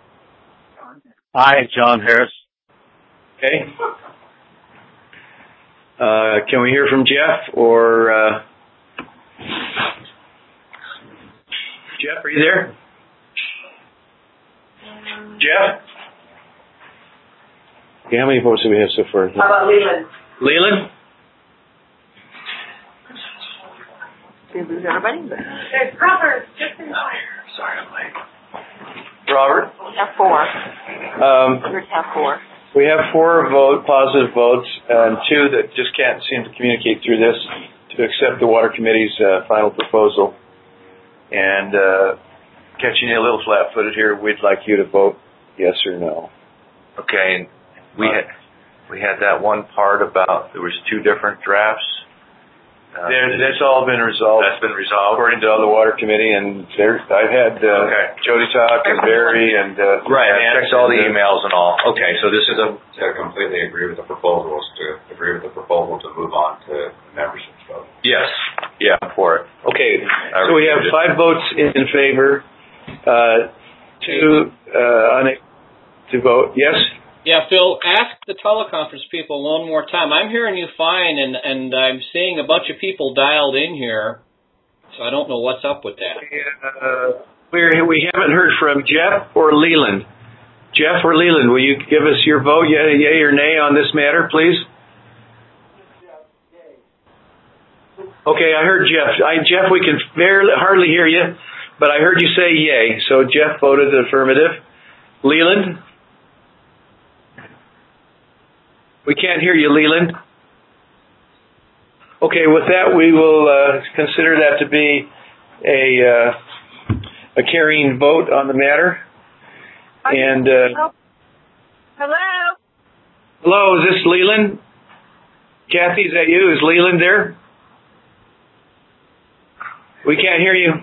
Aye, John Harris. Okay. Can we hear from Jeff or... Jeff, are you there? Jeff? Okay, how many votes do we have so far? How about Leland? Leland? Did we lose everybody? There's Robert, just in time. Sorry, I'm late. Robert? We have 4. We have 4. We have 4 positive votes and 2 that just can't seem to communicate through this to accept the Water Committee's final proposal. And catching you a little flat-footed here, we'd like you to vote yes or no. Okay, and we had that one part about there was 2 different drafts. That's all been resolved. That's been resolved? According to all the water committee, and I've had Jody talk and Barry and right. I checked all the emails and all. Okay, so this is to completely agree with the proposal to move on to the membership vote. Yes. Yeah, for it. Okay. So we have 5 votes in favor, 2 unable to vote. Yes? Yeah, Phil, ask the teleconference people one more time. I'm hearing you fine, and I'm seeing a bunch of people dialed in here, so I don't know what's up with that. We haven't heard from Jeff or Leland. Jeff or Leland, will you give us your vote, yay or nay, on this matter, please? Okay, I heard Jeff. Jeff, we can hardly hear you, but I heard you say yay, so Jeff voted affirmative. Leland? We can't hear you, Leland. Okay, with that, we will consider that to be a carrying vote on the matter. And hello. Hello, is this Leland? Kathy, is that you? Is Leland there? We can't hear you.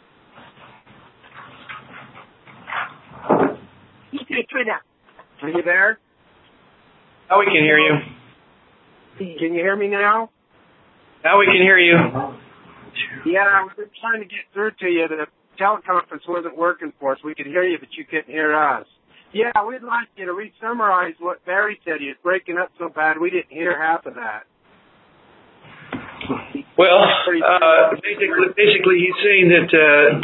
Are you there? Now we can hear you. Can you hear me now? Now we can hear you. Yeah, I was trying to get through to you. The teleconference wasn't working for us. We could hear you, but you couldn't hear us. Yeah, we'd like you to re-summarize what Barry said. He was breaking up so bad we didn't hear half of that. Well, basically he's saying that,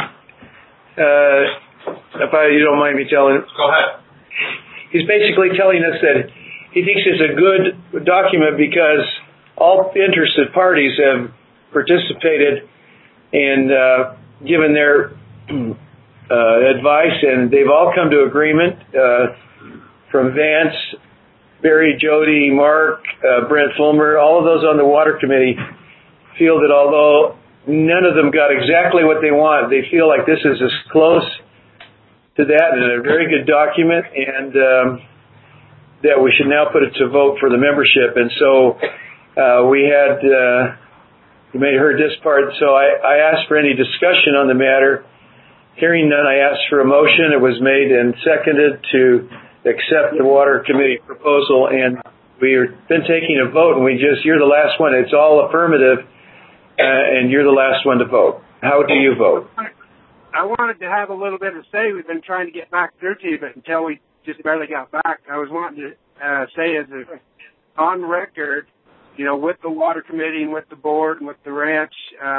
if you don't mind me telling... Go ahead. He's basically telling us that he thinks it's a good document because all interested parties have participated and given their advice, and they've all come to agreement from Vance, Barry, Jody, Mark, Brent Fulmer, all of those on the water committee feel that although none of them got exactly what they want, they feel like this is as close to that and a very good document, and that we should now put it to vote for the membership. And so we had, you may have heard this part, so I asked for any discussion on the matter. Hearing none, I asked for a motion. It was made and seconded to accept the water committee proposal, and we've been taking a vote, and you're the last one. It's all affirmative, and you're the last one to vote. How do you vote? I wanted to have a little bit of say. We've been trying to get back through to you, but until we just barely got back, I was wanting to say as on record, with the water committee and with the board and with the ranch,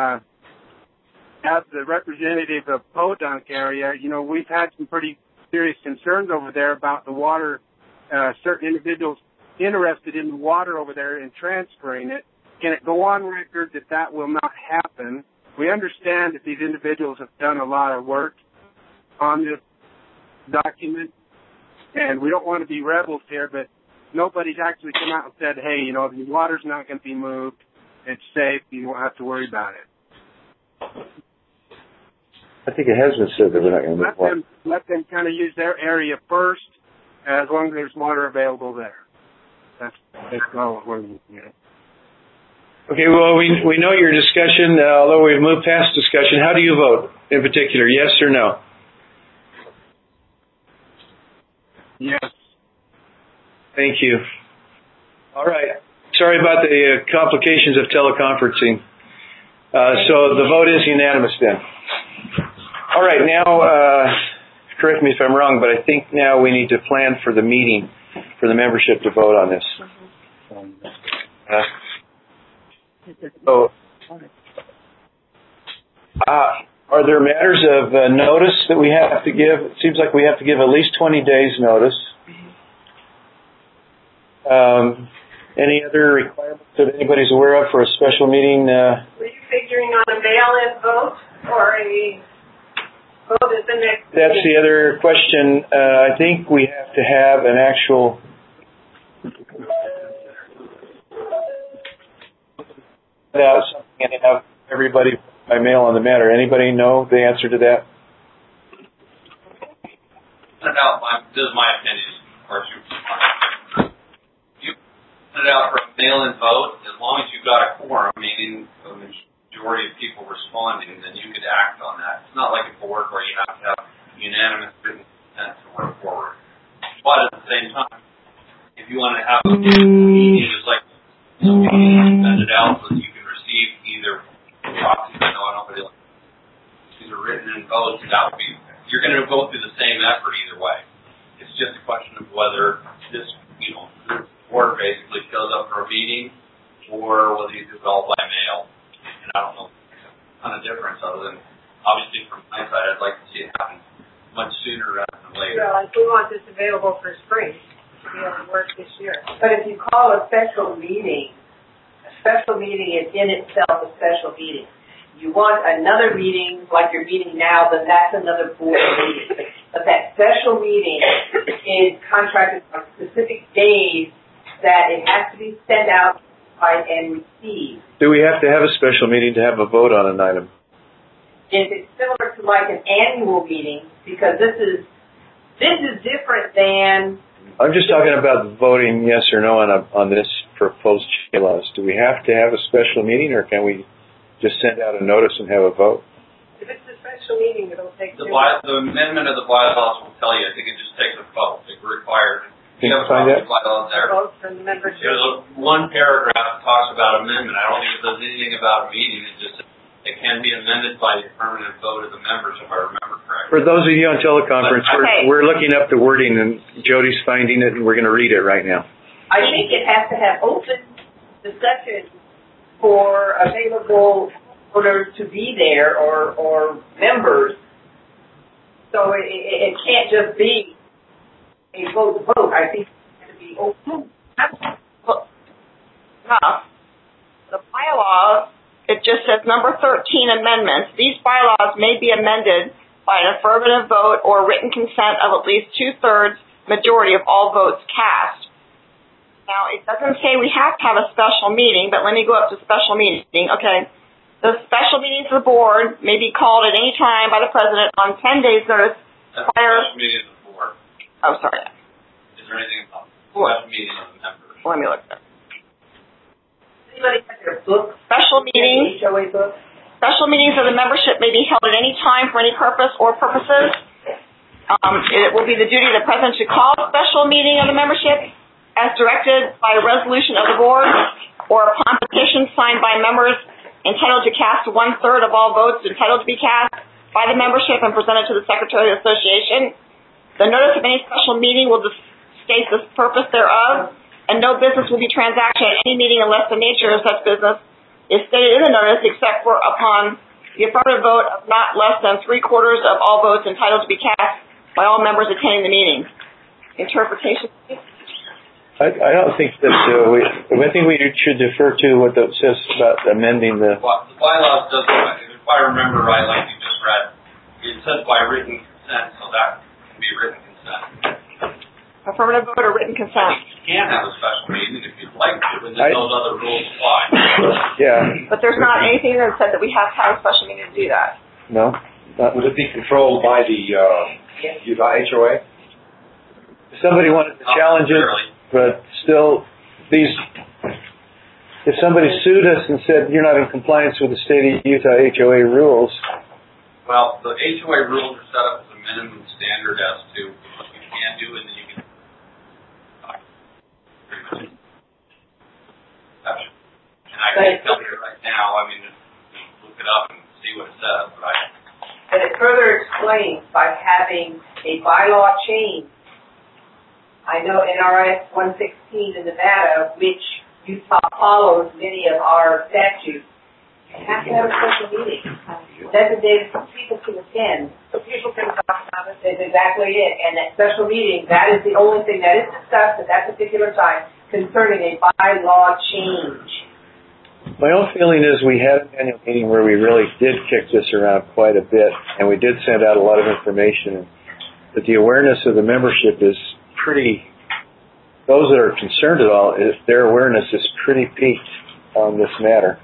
as the representative of Podunk area, we've had some pretty serious concerns over there about the water, certain individuals interested in the water over there and transferring it. Can it go on record that will not happen? We understand that these individuals have done a lot of work on this document, and we don't want to be rebels here, but nobody's actually come out and said, hey, the water's not going to be moved. It's safe. You won't have to worry about it. I think it has been said that we're not going to move water. Let them kind of use their area first, as long as there's water available there. That's all we're looking at. Okay, well, we know your discussion, although we've moved past discussion. How do you vote in particular, yes or no? Yes. Thank you. All right. Sorry about the complications of teleconferencing. So the vote is unanimous then. All right, now, correct me if I'm wrong, but I think now we need to plan for the meeting for the membership to vote on this. So, are there matters of notice that we have to give? It seems like we have to give at least 20 days notice. Any other requirements that anybody's aware of for a special meeting? Were you figuring on a mail-in vote or a vote at the next meeting? That's the other question. I think we have to have an actual... and have everybody by mail on the matter. Anybody know the answer to that? This is my opinion, of course. You put it out for a mail-in vote, as as long as you've got a quorum, meaning a majority of people responding, then you could act on that. It's not like a board where you have to have unanimous written consent to work forward. But at the same time, if you want to have a meeting, just like send it out so that you can receive either proxies. I know nobody likes either written and votes. That would be, you're going to go through the same effort either way. It's just a question of whether this, board basically shows up for a meeting, or whether you do it all by mail. And I don't know if there's a ton of difference other than, obviously from my side, I'd like to see it happen much sooner rather than later. Well, we want this available for spring to be able to work this year. But if you call a special meeting is in itself a special meeting. You want another meeting like you're meeting now, then that's another board meeting. But that special meeting is contracted on specific days that it has to be sent out and received. Do we have to have a special meeting to have a vote on an item? If it's similar to like an annual meeting, because this is different than. I'm just talking about voting yes or no on this proposed bylaws. Do we have to have a special meeting, or can we just send out a notice and have a vote? If it's a special meeting, it'll take the amendment of the bylaws will tell you. I think it just takes a vote. It's required. Can you find that? Bylaws there. There's one paragraph that talks about amendment. I don't think it says anything about a meeting. It just it can be amended by the permanent vote of the members, if I remember correctly. For those of you on teleconference, we're looking up the wording, and Jody's finding it, and we're going to read it right now. I think it has to have open discussion for available voters to be there or members. So it can't just be a vote. I think it has to be open. The bylaws, it just says number 13 amendments. These bylaws may be amended by an affirmative vote or written consent of at least 2/3 majority of all votes cast. Now, it doesn't say we have to have a special meeting, but let me go up to special meeting. Okay. The special meetings of the board may be called at any time by the president on 10 days notice prior. Special meeting of the board. Oh, sorry. Is there anything about special meeting of the members? Let me look there. Anybody have their book? Special meetings. HOA book? Special meetings of the membership may be held at any time for any purpose or purposes. It will be the duty of the president to call a special meeting of the membership as directed by a resolution of the board or upon petition signed by members entitled to cast 1/3 of all votes entitled to be cast by the membership and presented to the Secretary of the Association. The notice of any special meeting will state the purpose thereof, and no business will be transacted at any meeting unless the nature of such business is stated in the notice, except for upon the affirmative vote of not less than 3/4 of all votes entitled to be cast by all members attending the meeting. Interpretation, please? I don't think that I think we should defer to what that says about amending the. Well, the bylaws does, if I remember right, like you just read, it says by written consent, so that can be written consent. Affirmative vote or written consent. You can have a special meeting if you'd like to, and then those other rules apply. Yeah. But there's not anything that said that we have to have a special meeting to do that. No. Would it be controlled by the HOA? If somebody wanted to challenge it, but still, if somebody sued us and said you're not in compliance with the state of Utah HOA rules. Well, the HOA rules are set up as a minimum standard as to what you can do, and then you can. And I can't tell you right now. I mean, just look it up and see what it says. But and it further explains by having a bylaw change. I know NRS 116 in Nevada, which Utah follows many of our statutes, you have to have a special meeting. Designated for people to attend. So people can talk about it. That's exactly it. And that special meeting, that is the only thing that is discussed at that particular time concerning a bylaw change. My own feeling is we had an annual meeting where we really did kick this around quite a bit, and we did send out a lot of information. But the awareness of the membership is pretty, those that are concerned at all, their awareness is pretty peaked on this matter.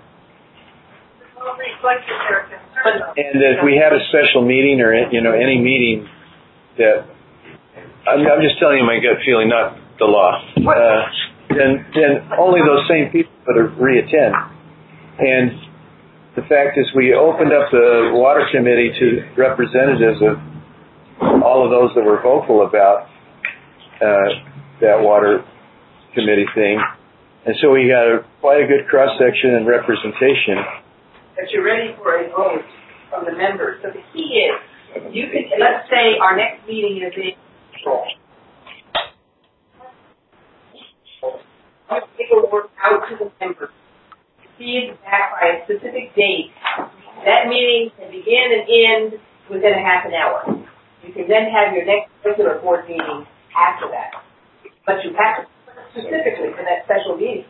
And if we had a special meeting or, any meeting that, I'm just telling you my gut feeling, not the law. then only those same people would re-attend. And the fact is we opened up the water committee to representatives of all of those that were vocal about that water committee thing. And so we got quite a good cross-section and representation. But you're ready for a vote from the members. So the key is, you could, let's say our next meeting is in April. Paperwork out to the members. Feed back by a specific date. That meeting can begin and end within a half an hour. You can then have your next regular board meeting after that. But you have to specifically for that special meeting.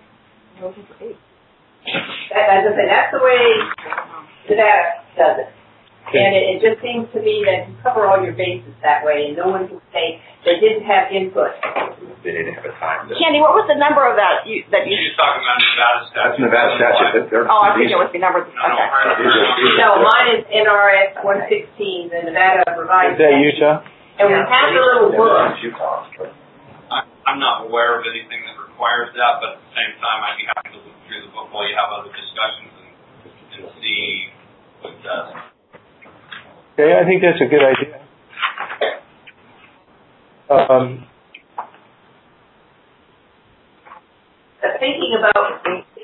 As I say, that's the way Nevada does it. And it just seems to me that you cover all your bases that way, and no one can say they didn't have input. They didn't have a time. Candy, what was the number of that? She's talking about Nevada statute. That's Nevada statute. Oh, I think it was the number. Okay. No, mine is NRS 116, the Nevada revised. Is that Utah? And we have the little book. I'm not aware of anything that requires that, but at the same time, I'd be happy to look through the book while you have other discussions and see what it does. Okay, I think that's a good idea. Thinking about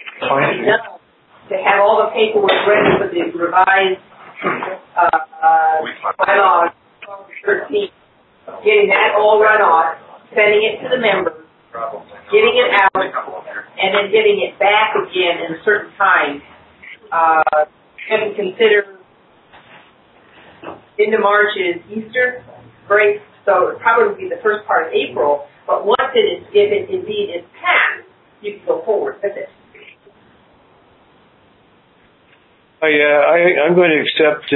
to have all the paperwork ready for the revised bylaws 13, getting that all run off, sending it to the members, getting it out, and then getting it back again in a certain time. And consider into March is Easter break, so it probably would be the first part of April. But once it is, if it indeed is passed, you can go forward with it. I'm going to accept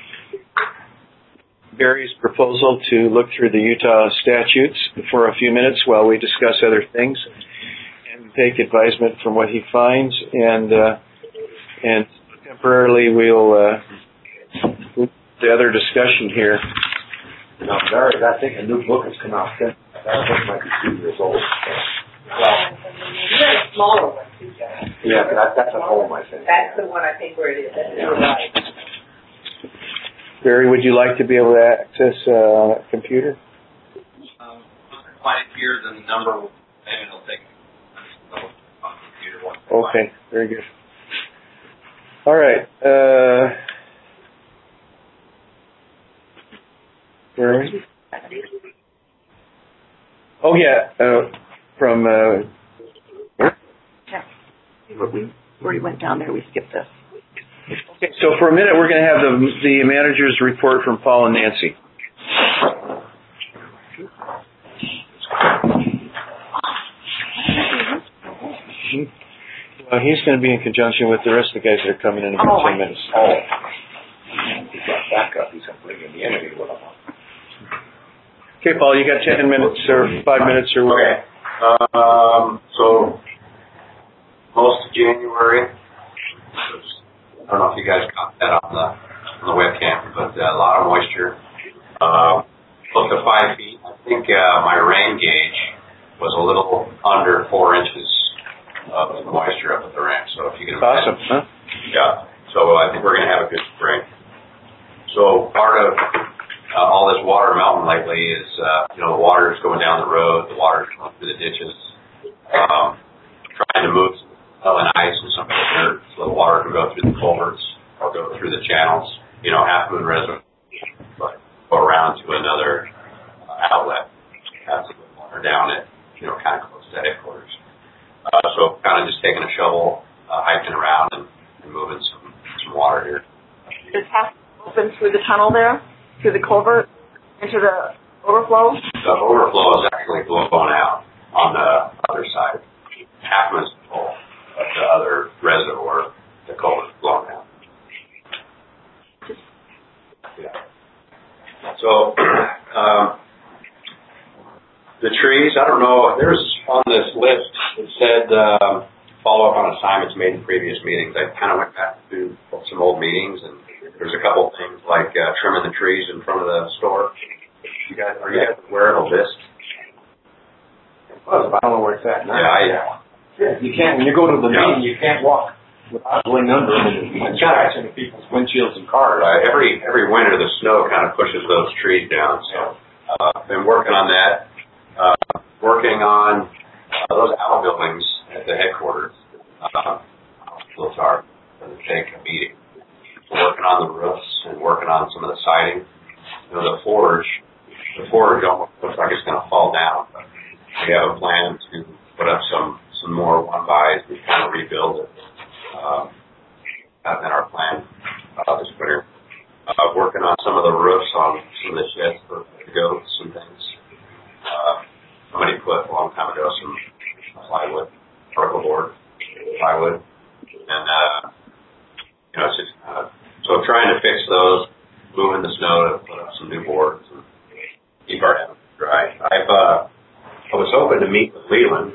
Barry's proposal to look through the Utah statutes for a few minutes while we discuss other things and take advisement from what he finds, and temporarily we'll the other discussion here. Now, Barry, I think a new book has come out. That book might be 2 years old. Well, you got a smaller one too, John. Yeah, but that's at home, I think. That's the one I think where it is. That's right. Barry, would you like to be able to access a computer? Once I find it here, then the number will, and it'll take on the computer once. Okay, very good. All right. Where are we? Oh yeah, from. Yeah. We already went down there. We skipped this. Okay, so for a minute we're going to have the manager's report from Paul and Nancy. Well, he's going to be in conjunction with the rest of the guys that are coming in about 10 minutes. He's got backup. He's going to bring in the enemy with him. Okay, Paul, you got 10 minutes or 5 minutes or what? Okay. So most of January, I don't know if you guys got that on the webcam, but a lot of moisture. Close to 5 feet. I think my rain gauge was a little under 4 inches of moisture up at the ranch. So if you can imagine. Awesome, huh? Yeah. So I think we're going to have a good spring. So part of all this water melting lately is, the water is going down the road, the water is going through the ditches, trying to move snow and ice and some of the dirt so the water can go through the culverts or go through the channels, Half Moon Reservoir, but go around to another outlet, have to put water down it, kind of close to headquarters. So kind of just taking a shovel, hiking around and moving some water here. Is half open through the tunnel there? Through the culvert into the overflow? The overflow is actually blown out on the other side. Half Moon's full, but the other reservoir, the culvert's blown out. Yeah. So, the trees, I don't know, there's on this list, it said follow up on assignments made in previous meetings. I kind of went back to some old meetings, and there's a couple of things like trimming the trees in front of the store. Are you guys aware of a list? Well, was, but I don't know where it's at now. Yeah, you can't, when you go to the meeting, you can't walk without going under and scratching people's windshields and cars. Every winter, the snow kind of pushes those trees down. So, been working on that. Working on those outbuildings at the headquarters. Those are going to take a meeting. Working on the roofs and working on some of the siding. The forge almost looks like it's going to fall down. But we have a plan to put up some more one-bys. We kind of rebuild it. That's been our plan this winter. Working on some of the roofs on some of the sheds for the goats and things. Somebody put a long time ago some plywood, particle board, plywood, and it's just so trying to fix those, moving the snow to put up some new boards and keep our head dry. I was hoping to meet with Leland.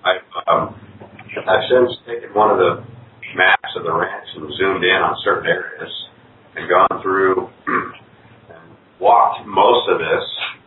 I've since taken one of the maps of the ranch and zoomed in on certain areas and gone through and walked most of this.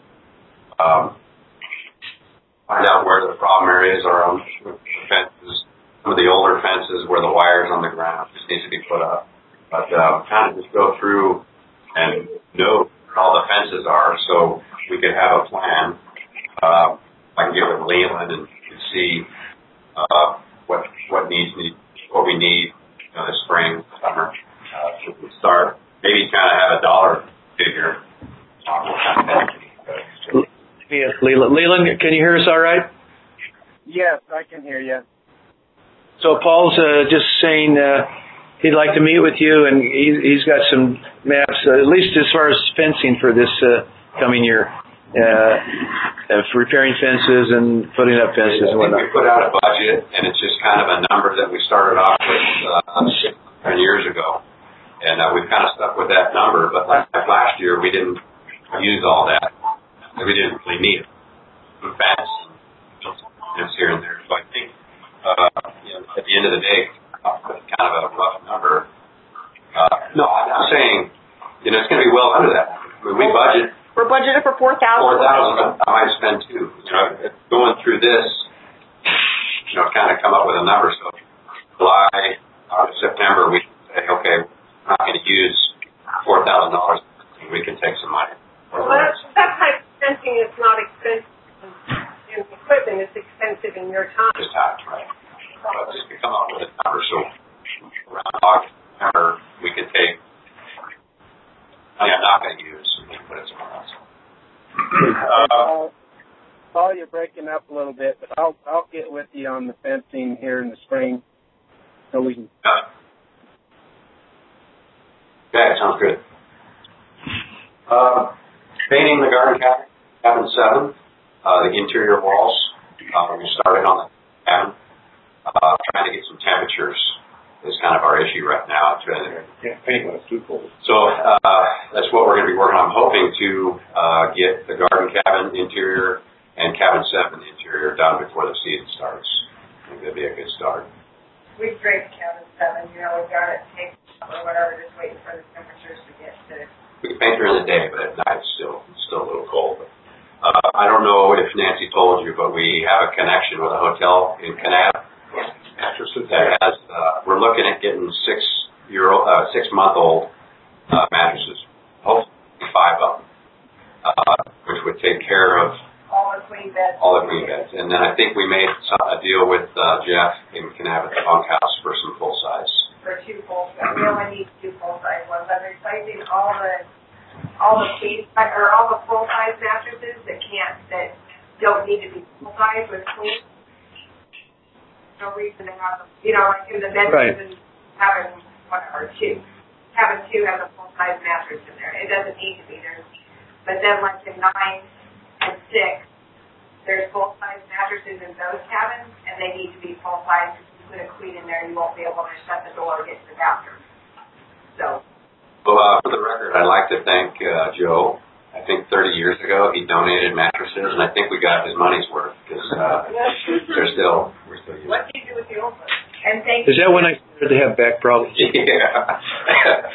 Find out where the problem areas are on the fences, some of the older fences where the wires on the ground just needs to be put up. But kind of just go through and know where all the fences are so we could have a plan. I can get with Leland and see what we need this spring, summer. So we start maybe kind of have a dollar figure on what kind of Leland, can you hear us all right? Yes, I can hear you. So Paul's just saying he'd like to meet with you, and he's got some maps, at least as far as fencing for this coming year, for repairing fences and putting up fences and whatnot. We put out a budget, and it's just kind of a number that we started off with 10 years ago, and we've kind of stuck with that number. But like last year, we didn't use all that. We didn't really need it. Some fence and here and there. So I think at the end of the day, kind of a rough number. No, I'm not saying it's going to be well under that. I mean, we're budgeted for $4,000. $4,000. I might spend $2,000. Going through this, kind of come up with a number. So July, August, September, we can say, okay, we're not going to use $4,000. We can take some money. Well, that type of fencing is not expensive in equipment. It's expensive in your time. Just time, right? Just to come up with a number. So around August, September, we can take money I'm not going to use and put it somewhere else. Paul, you're breaking up a little bit, but I'll get with you on the fencing here in the spring, so we can. Yeah, sounds good. Painting the garden cabin 7, the interior walls. We started on the cabin. Trying to get some temperatures is kind of our issue right now. Paint when it's too cold. So that's what we're going to be working on. I'm hoping to get the garden cabin interior and cabin 7 interior done before the season starts. I think that'd be a good start. We've draped cabin 7. We've got it taped or whatever, just waiting for the temperatures to get to. We can paint during the day, but at night it's still a little cold. But, I don't know if Nancy told you, but we have a connection with a hotel in Kanab. Mattresses that has. We're looking at getting 6-month-old mattresses, hopefully 5 of them, which would take care of all the queen beds. And then I think we made a deal with Jeff in Kanab at the bunkhouse for some full size. For 2 full size. We only need 2 full size ones. I'm replacing all the full size mattresses that don't need to be full size with queen. No reason to have them, like in the bedrooms and having whatever 2. Having 2 has a full size mattress in there. It doesn't need to be there. But then like in 9 and 6, there's full size mattresses in those cabins, and they need to be full size. If you put a queen in there, you won't be able to shut the door or get to the bathroom. So. Well, for the record, I'd like to thank Joe. I think 30 years ago he donated mattresses, and I think we got his money's worth because we're still using. What do you do with the old ones? And thank Is that when I started to have back problems? Yeah.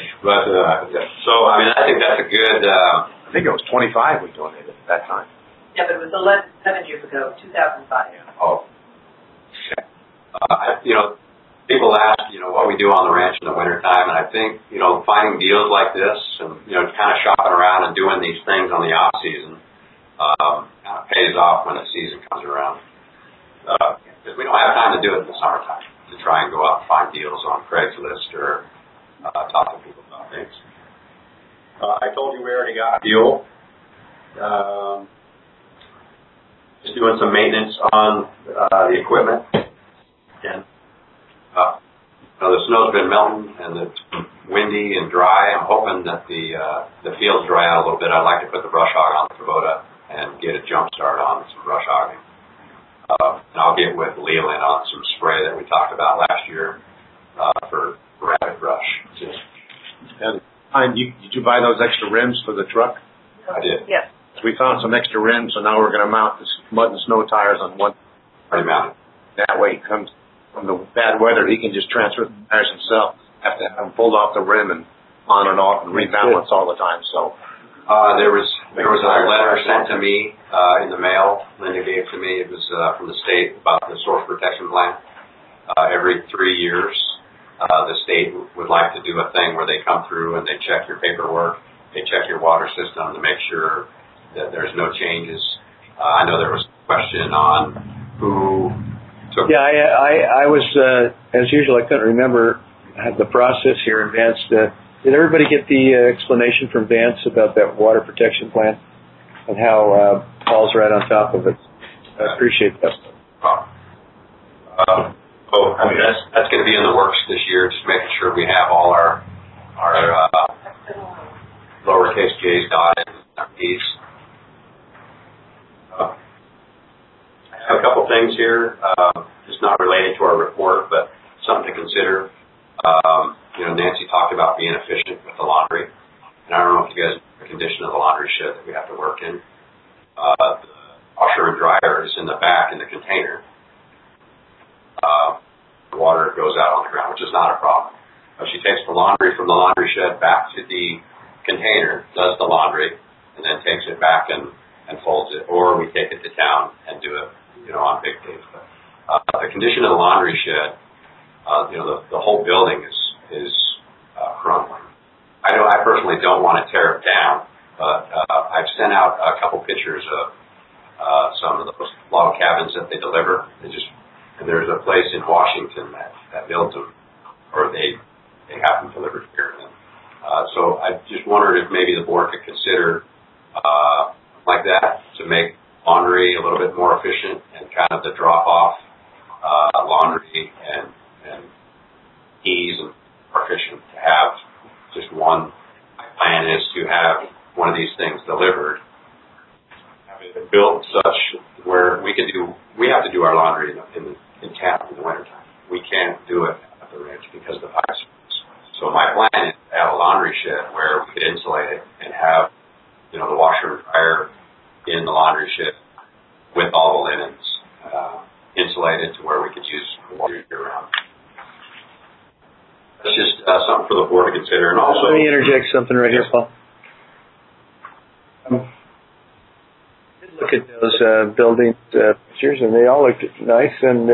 But so I mean, I think that's a good. I think it was 25 we donated at that time. Yeah, but it was 11 years ago, 2005. Oh. Okay. People ask, what we do on the ranch in the wintertime, and I think, finding deals like this and, kind of shopping around and doing these things on the off season, kind of pays off when the season comes around. Because we don't have time to do it in the summertime, to try and go out and find deals on Craigslist or talk to people about things. I told you we already got fuel. Just doing some maintenance on the equipment. And the snow's been melting and it's windy and dry. I'm hoping that the fields dry out a little bit. I'd like to put the brush hog on the Kubota and get a jump start on some brush hogging. And I'll get with Leland on some spray that we talked about last year for rabbit brush. And did you buy those extra rims for the truck? I did. Yes. So we found some extra rims, so now we're going to mount the mud and snow tires on one. Already mounted. That way, he comes from the bad weather, he can just transfer the tires himself. Have to have them pulled off the rim and on and off and rebalance all the time. So there was a letter sent to me in the mail. Linda gave to me. It was from the state about the source protection plan. Every 3 years, the state would like to do a thing where they come through and they check your paperwork, they check your water system to make sure that there's no changes. I know there was a question on who took. Yeah, I was as usual. I couldn't remember the process here in Vance. Did everybody get the explanation from Vance about that water protection plan and how Paul's right on top of it? I appreciate that. That's going to be in the works this year. Just making sure we have all our lowercase j's dotted and our p's. I have a couple things here, just not related to our report, but something to consider. Nancy talked about being efficient with the laundry, and I don't know if you guys know the condition of the laundry shed that we have to work in. The washer and dryer is in the back in the container. The water goes out on the ground, which is not a problem. But she takes the laundry from the laundry shed back to the container, does the laundry, and then takes it back and folds it, or we take it to town and do it, on big days. But the condition of the laundry shed, the whole building is crumbling. I personally don't want to tear it down, but I've sent out a couple pictures of some of those log cabins that they deliver. And there's a place in Washington that builds them, or they have them delivered here. So I just wondered if maybe the board could consider like that to make laundry a little bit more efficient and kind of the drop-off laundry and ease and more efficient to have just one. My plan is to have one of these things delivered, have it built such where we have to do our laundry in town in the wintertime. We can't do it at the ranch because of the pipes. So my plan is to have a laundry shed where we could insulate it and have, the washer and dryer in the laundry shed with all the linens insulated to where we could use the water year-round. That's just something for the board to consider. And also, let me interject something right here, Paul. Look at those building pictures, and they all look nice. And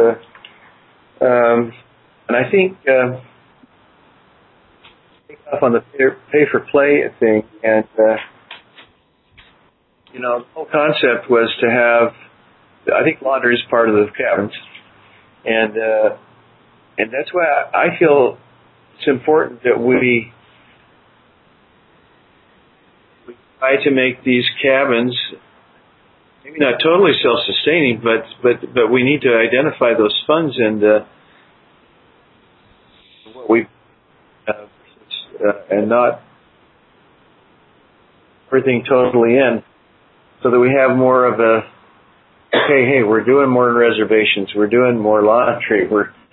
I think up on the pay for play thing, and the whole concept was to have. I think laundry is part of the cabins, and that's why I feel it's important that we try to make these cabins maybe not totally self-sustaining, but we need to identify those funds and what we and not everything totally in, so that we have more of a hey, we're doing more reservations, we're doing more laundry,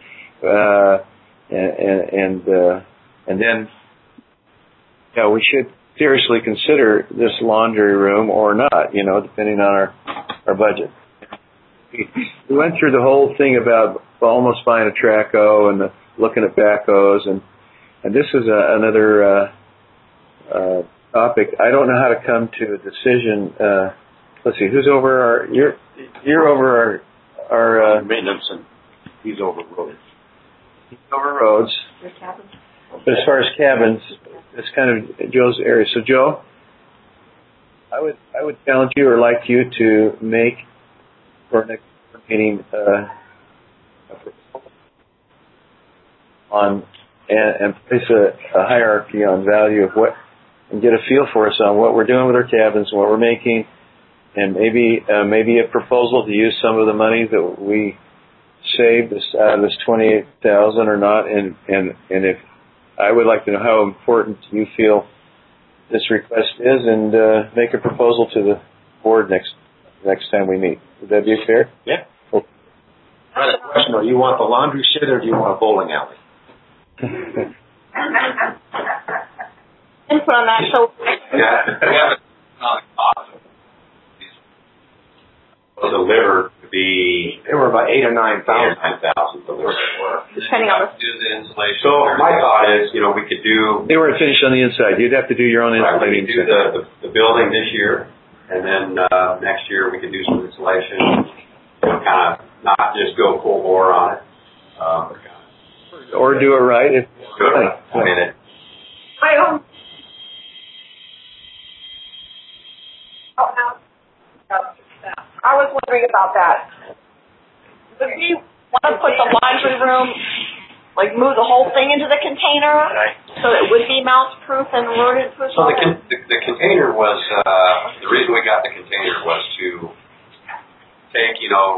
and then we should seriously consider this laundry room or not, depending on our budget. We went through the whole thing about almost buying a Traco and looking at backhoes, and this is another topic. I don't know how to come to a decision let's see, who's over our, you're over our maintenance, and he's over roads. He's over roads. Your cabins. But as far as cabins, it's kind of Joe's area. So Joe, I would challenge you or like you to make for next meeting a proposal on and place a hierarchy on value of what, and get a feel for us on what we're doing with our cabins and what we're making, and maybe a proposal to use some of the money that we saved this $28,000 or not, and if I would like to know how important you feel this request is, and make a proposal to the board next time we meet. Would that be fair? Yeah. Okay. I had a question. Do you want the laundry shed or do you want a bowling alley? Input on that. So delivered to be, they were about 8,000 or 9,000 delivered. Depending on do the insulation. So my thought is, we could do. They weren't finished on the inside. You'd have to do your own insulating. We could do the building this year, and then next year we could do some insulation. Kind of not just go full bore on it. Or do it right. If do it right. I mean it. I was wondering about that. Would we want to put the laundry room, like move the whole thing into the container, so it would be mouse proof and rodent proof? So the container was the reason we got the container was to take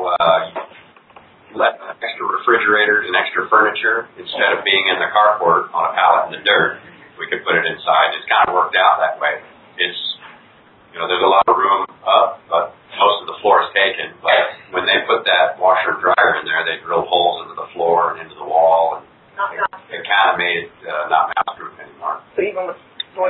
extra refrigerators and extra furniture, instead of being in the carport on a pallet in the dirt, we could put it inside. It's kind of worked out that way. It's there's a lot of room up, but most of the floor is taken. But when they put that washer and dryer in there, they drilled holes into the floor and into the wall, and it kind of made it not mouse proof anymore. So even with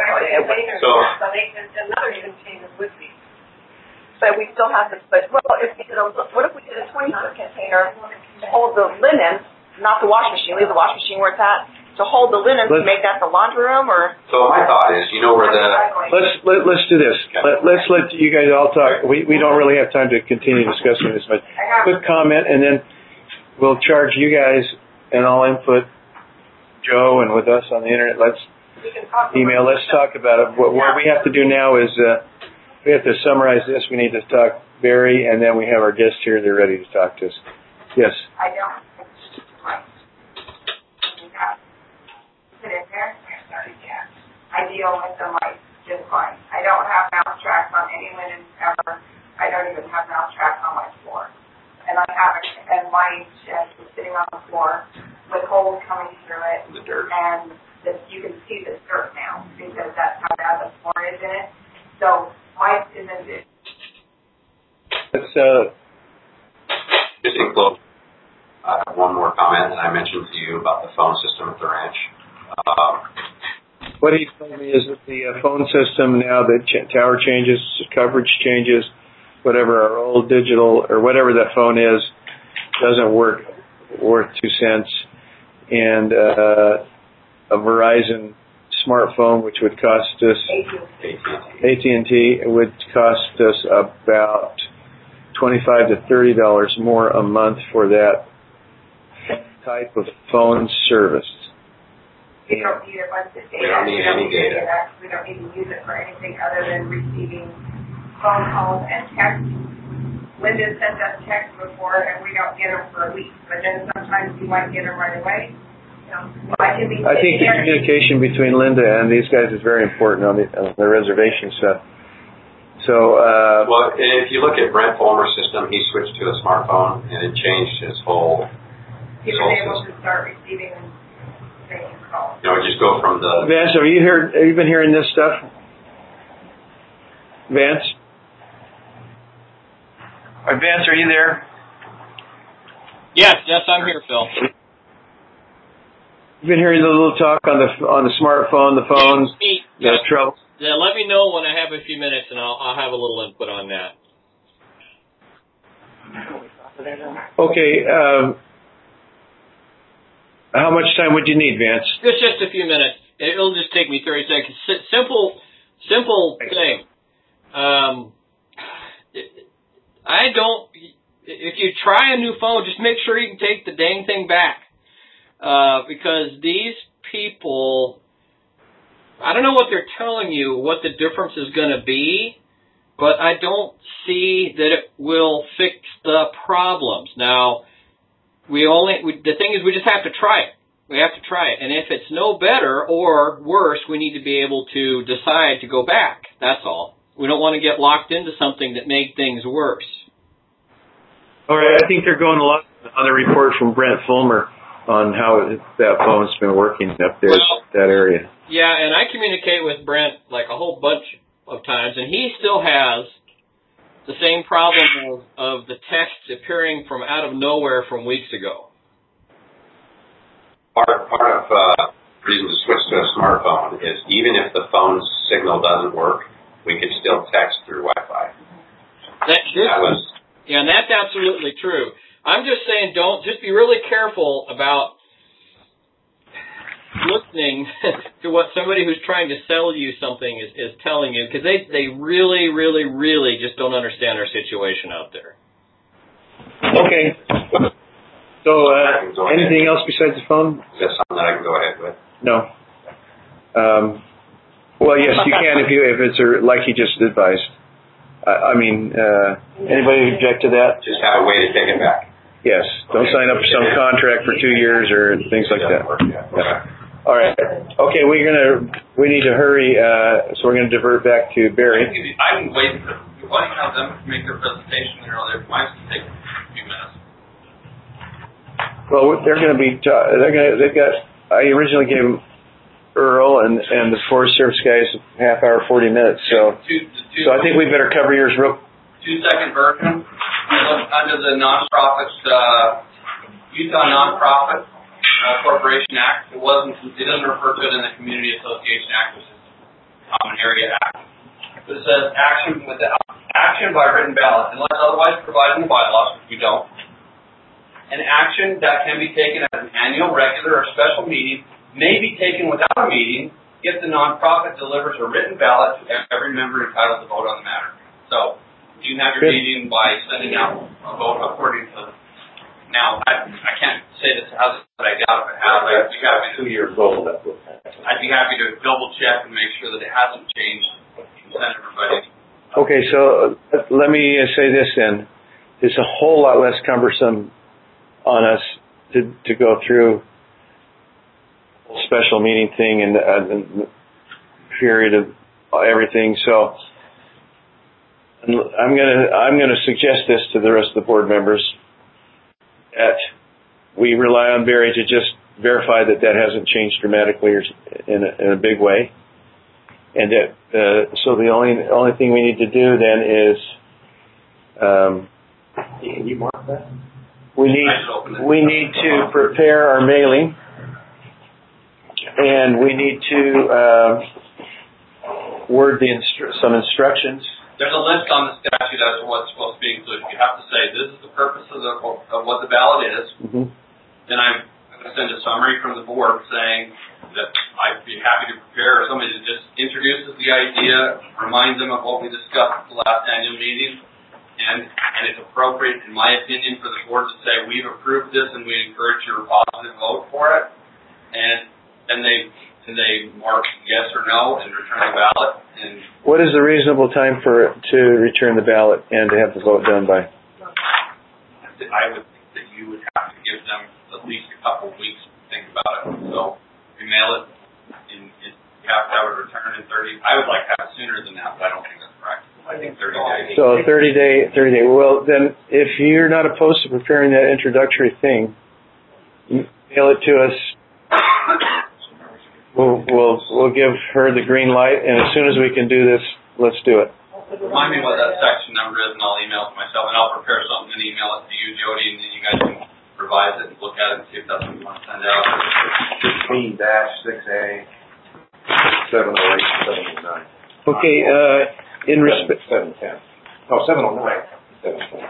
another container would be. But we still have to put, what if we did a 20-foot container to hold the linens, not the washing machine, leave the washing machine where it's at, to hold the linens to make that the laundry room, or? So my thought is, where the... Let's do this. Let's let you guys all talk. We don't really have time to continue discussing this, but quick comment, and then we'll charge you guys and all input, Joe, and with us on the internet. Let's email. Let's talk about it. What we have to do now is... we have to summarize this. We need to talk Barry, and then we have our guests here. They're ready to talk to us. Yes. I don't. Put it there. I deal with them like just fine. I don't have mouse tracks on any linen ever. I don't even have mouse tracks on my floor. And I have my shed is sitting on the floor with holes coming through it. The dirt. And you can see the dirt now because that's how bad the floor is in it. So my isn't it. Let's just in close. One more comment that I mentioned to you about the phone system at the ranch. What he told me is that the phone system now, the tower changes, coverage changes, whatever our old digital or whatever that phone is, doesn't work worth 2 cents, and a Verizon smartphone, which would cost us AT&T, would cost us about $25 to $30 more a month for that type of phone service. We don't need a bunch of data. We don't need any data. We don't need to use it for anything other than receiving phone calls and texts. Linda sent us texts before, and we don't get them for a week. But then sometimes you might get them right away. I think the communication between Linda and these guys is very important on the reservation stuff. So, well, if you look at Brent Fulmer's system, he switched to a smartphone, and it changed his whole he was able to start receiving and making calls. Just go from the... Vance, have you been hearing this stuff? Vance? Vance, are you there? Yes, I'm here, Phil. You've been hearing the little talk on the smartphone, the phones, the trouble. Yeah, let me know when I have a few minutes, and I'll have a little input on that. Okay. How much time would you need, Vance? Just a few minutes. It'll just take me 30 seconds. Simple thing. if you try a new phone, just make sure you can take the dang thing back. Because these people, I don't know what they're telling you, what the difference is going to be, but I don't see that it will fix the problems. Now, the thing is we just have to try it. We have to try it. And if it's no better or worse, we need to be able to decide to go back. That's all. We don't want to get locked into something that made things worse. All right, I think they're going on a report from Brent Fulmer on how that phone's been working up there, that area. Yeah, and I communicate with Brent like a whole bunch of times, and he still has the same problem of the texts appearing from out of nowhere from weeks ago. Part of the reason to switch to a smartphone is even if the phone's signal doesn't work, we can still text through Wi-Fi. Yeah, and that's absolutely true. I'm just saying just be really careful about listening to what somebody who's trying to sell you something is telling you, because they really, really, really just don't understand our situation out there. Okay. So, anything else besides the phone? Is that something that I can go ahead with? No. Well, yes, you can if it's like you just advised. Anybody object to that? Just have a way to take it back. Yes. Don't sign up for some contract for 2 years or things like that. Yeah. All right. Okay, we need to hurry, so we're going to divert back to Barry. I can wait. Why don't you have them make their presentation earlier? Mine's going to take a few minutes. Well, they're going to be. I originally gave them Earl and the Forest Service guys half hour, 40 minutes. So I think we better cover yours real. 2-second version. Under the nonprofits, Utah Nonprofit Corporation Act. It doesn't refer to it in the Community Association Act, which is the Common Area Act. But it says action by written ballot, unless otherwise provided in the bylaws, which we don't. An action that can be taken at an annual, regular, or special meeting may be taken without a meeting if the nonprofit delivers a written ballot to every member entitled to vote on the matter. So you can have your meeting by sending out a vote according to. Now, I can't say this has, but I doubt if it has. I'd be happy to 2-year goal. I'd be happy to double check and make sure that it hasn't changed and send everybody. Okay, so let me say this then. It's a whole lot less cumbersome on us to go through a special meeting thing and the period of everything. So I'm gonna suggest this to the rest of the board members, that we rely on Barry to just verify that hasn't changed dramatically or in a big way, and that so the only thing we need to do then is can you mark that? We need to prepare our mailing, and we need to word some instructions. There's a list on the statute as to what's supposed to be included. You have to say this is the purpose of what the ballot is. Mm-hmm. Then I'm going to send a summary from the board saying that I'd be happy to prepare somebody that just introduces the idea, reminds them of what we discussed at the last annual meeting. And it's appropriate, in my opinion, for the board to say, we've approved this and we encourage your positive vote for it. And they mark yes or no and return the ballot. And what is the reasonable time to return the ballot and to have the vote done by? I would think that you would have to give them at least a couple of weeks to think about it. So we mail it, and you have to have it returned in 30. I would like to have it sooner than that, but I don't think that's practical. I think 30 days. So 30 day. Well, then, if you're not opposed to preparing that introductory thing, mail it to us. We'll give her the green light, and as soon as we can do this, let's do it. Remind me what that section number is, and I'll email it to myself, and I'll prepare something and email it to you, Jody, and then you guys can revise it and look at it and see if that's what you want to send out. 15-6A 708 709. Okay. In respect, 710. Oh, 709. 710.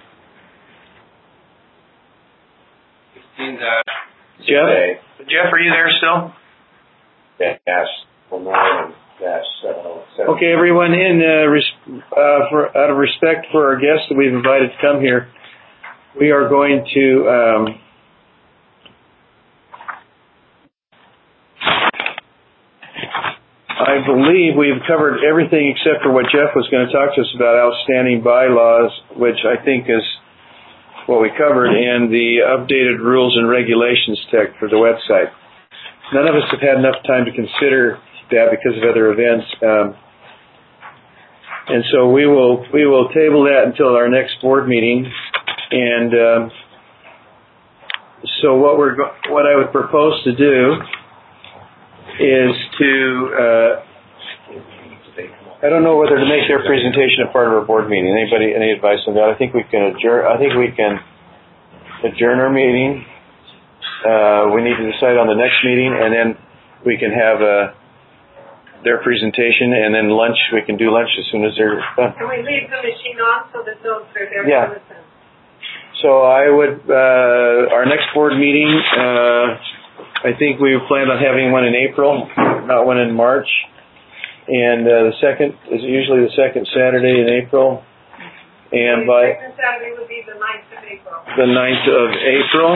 16-. Jeff, are you there still? -09 and -707. Okay, everyone. In out of respect for our guests that we've invited to come here, we are going to I believe we've covered everything except for what Jeff was going to talk to us about, outstanding bylaws, which I think is what we covered, and the updated rules and regulations text for the website. None of us have had enough time to consider that because of other events. And so we will table that until our next board meeting. And so what I would propose to do is to I don't know whether to make their presentation a part of our board meeting. Anybody, any advice on that? I think we can adjourn our meeting. We need to decide on the next meeting, and then we can have their presentation, and then lunch. We can do lunch as soon as they're done. Can we leave the machine on so that they're there to listen? So I would, our next board meeting, I think we planned on having one in April, not one in March. And the second is usually the second Saturday in April. And the second Saturday would be the 9th of April. The 9th of April.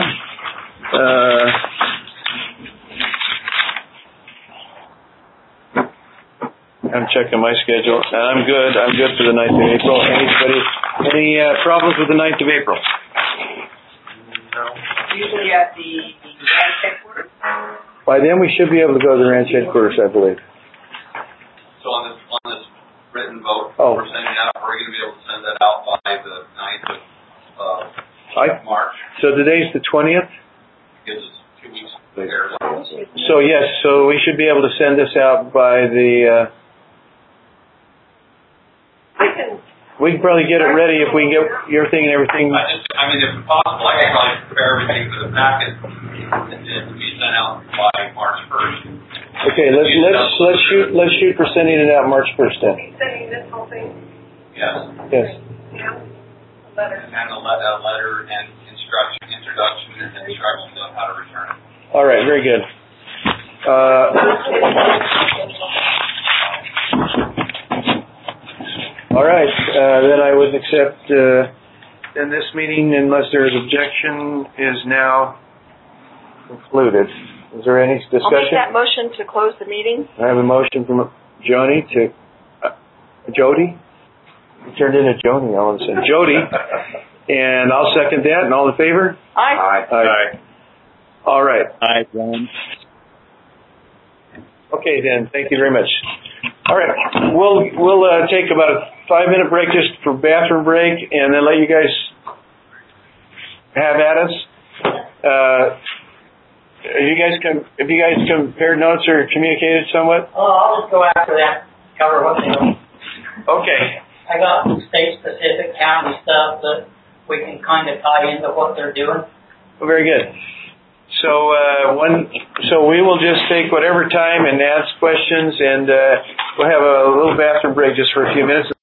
I'm checking my schedule. I'm good. I'm good for the 9th of April. Any problems with the 9th of April? No. Usually at the ranch headquarters? By then we should be able to go to the ranch headquarters, I believe. So on this written vote, we're sending out, we're going to be able to send that out by the 9th of March. So today's the 20th? Gives us 2 weeks to prepare. So yes, so we should be able to send this out by the, we can probably get it ready if we can get everything and everything. I mean, if possible, I can probably prepare everything for the packet and to be sent out by March 1st. Okay, let's shoot for sending it out March 1st then. Sending this whole thing? Yes. Yes. And a letter. And a letter and introduction and instructions on how to return it. All right, very good. All right, then I would accept, in this meeting, unless there is objection, is now concluded. Is there any discussion? I'll make that motion to close the meeting. I have a motion from Joni to Jody. You turned into Joni all of a sudden. Jody. And I'll second that. And all in favor? Aye. Aye. All right. Aye, John. Okay, then. Thank you very much. All right. We'll take about a 5-minute break just for bathroom break, and then let you guys have at us. Have you guys compared notes or communicated somewhat? Oh, I'll just go after that. Cover what they know. Okay. I got some state-specific county stuff that we can kind of tie into what they're doing. Well, very good. So we will just take whatever time and ask questions, and we'll have a little bathroom break just for a few minutes.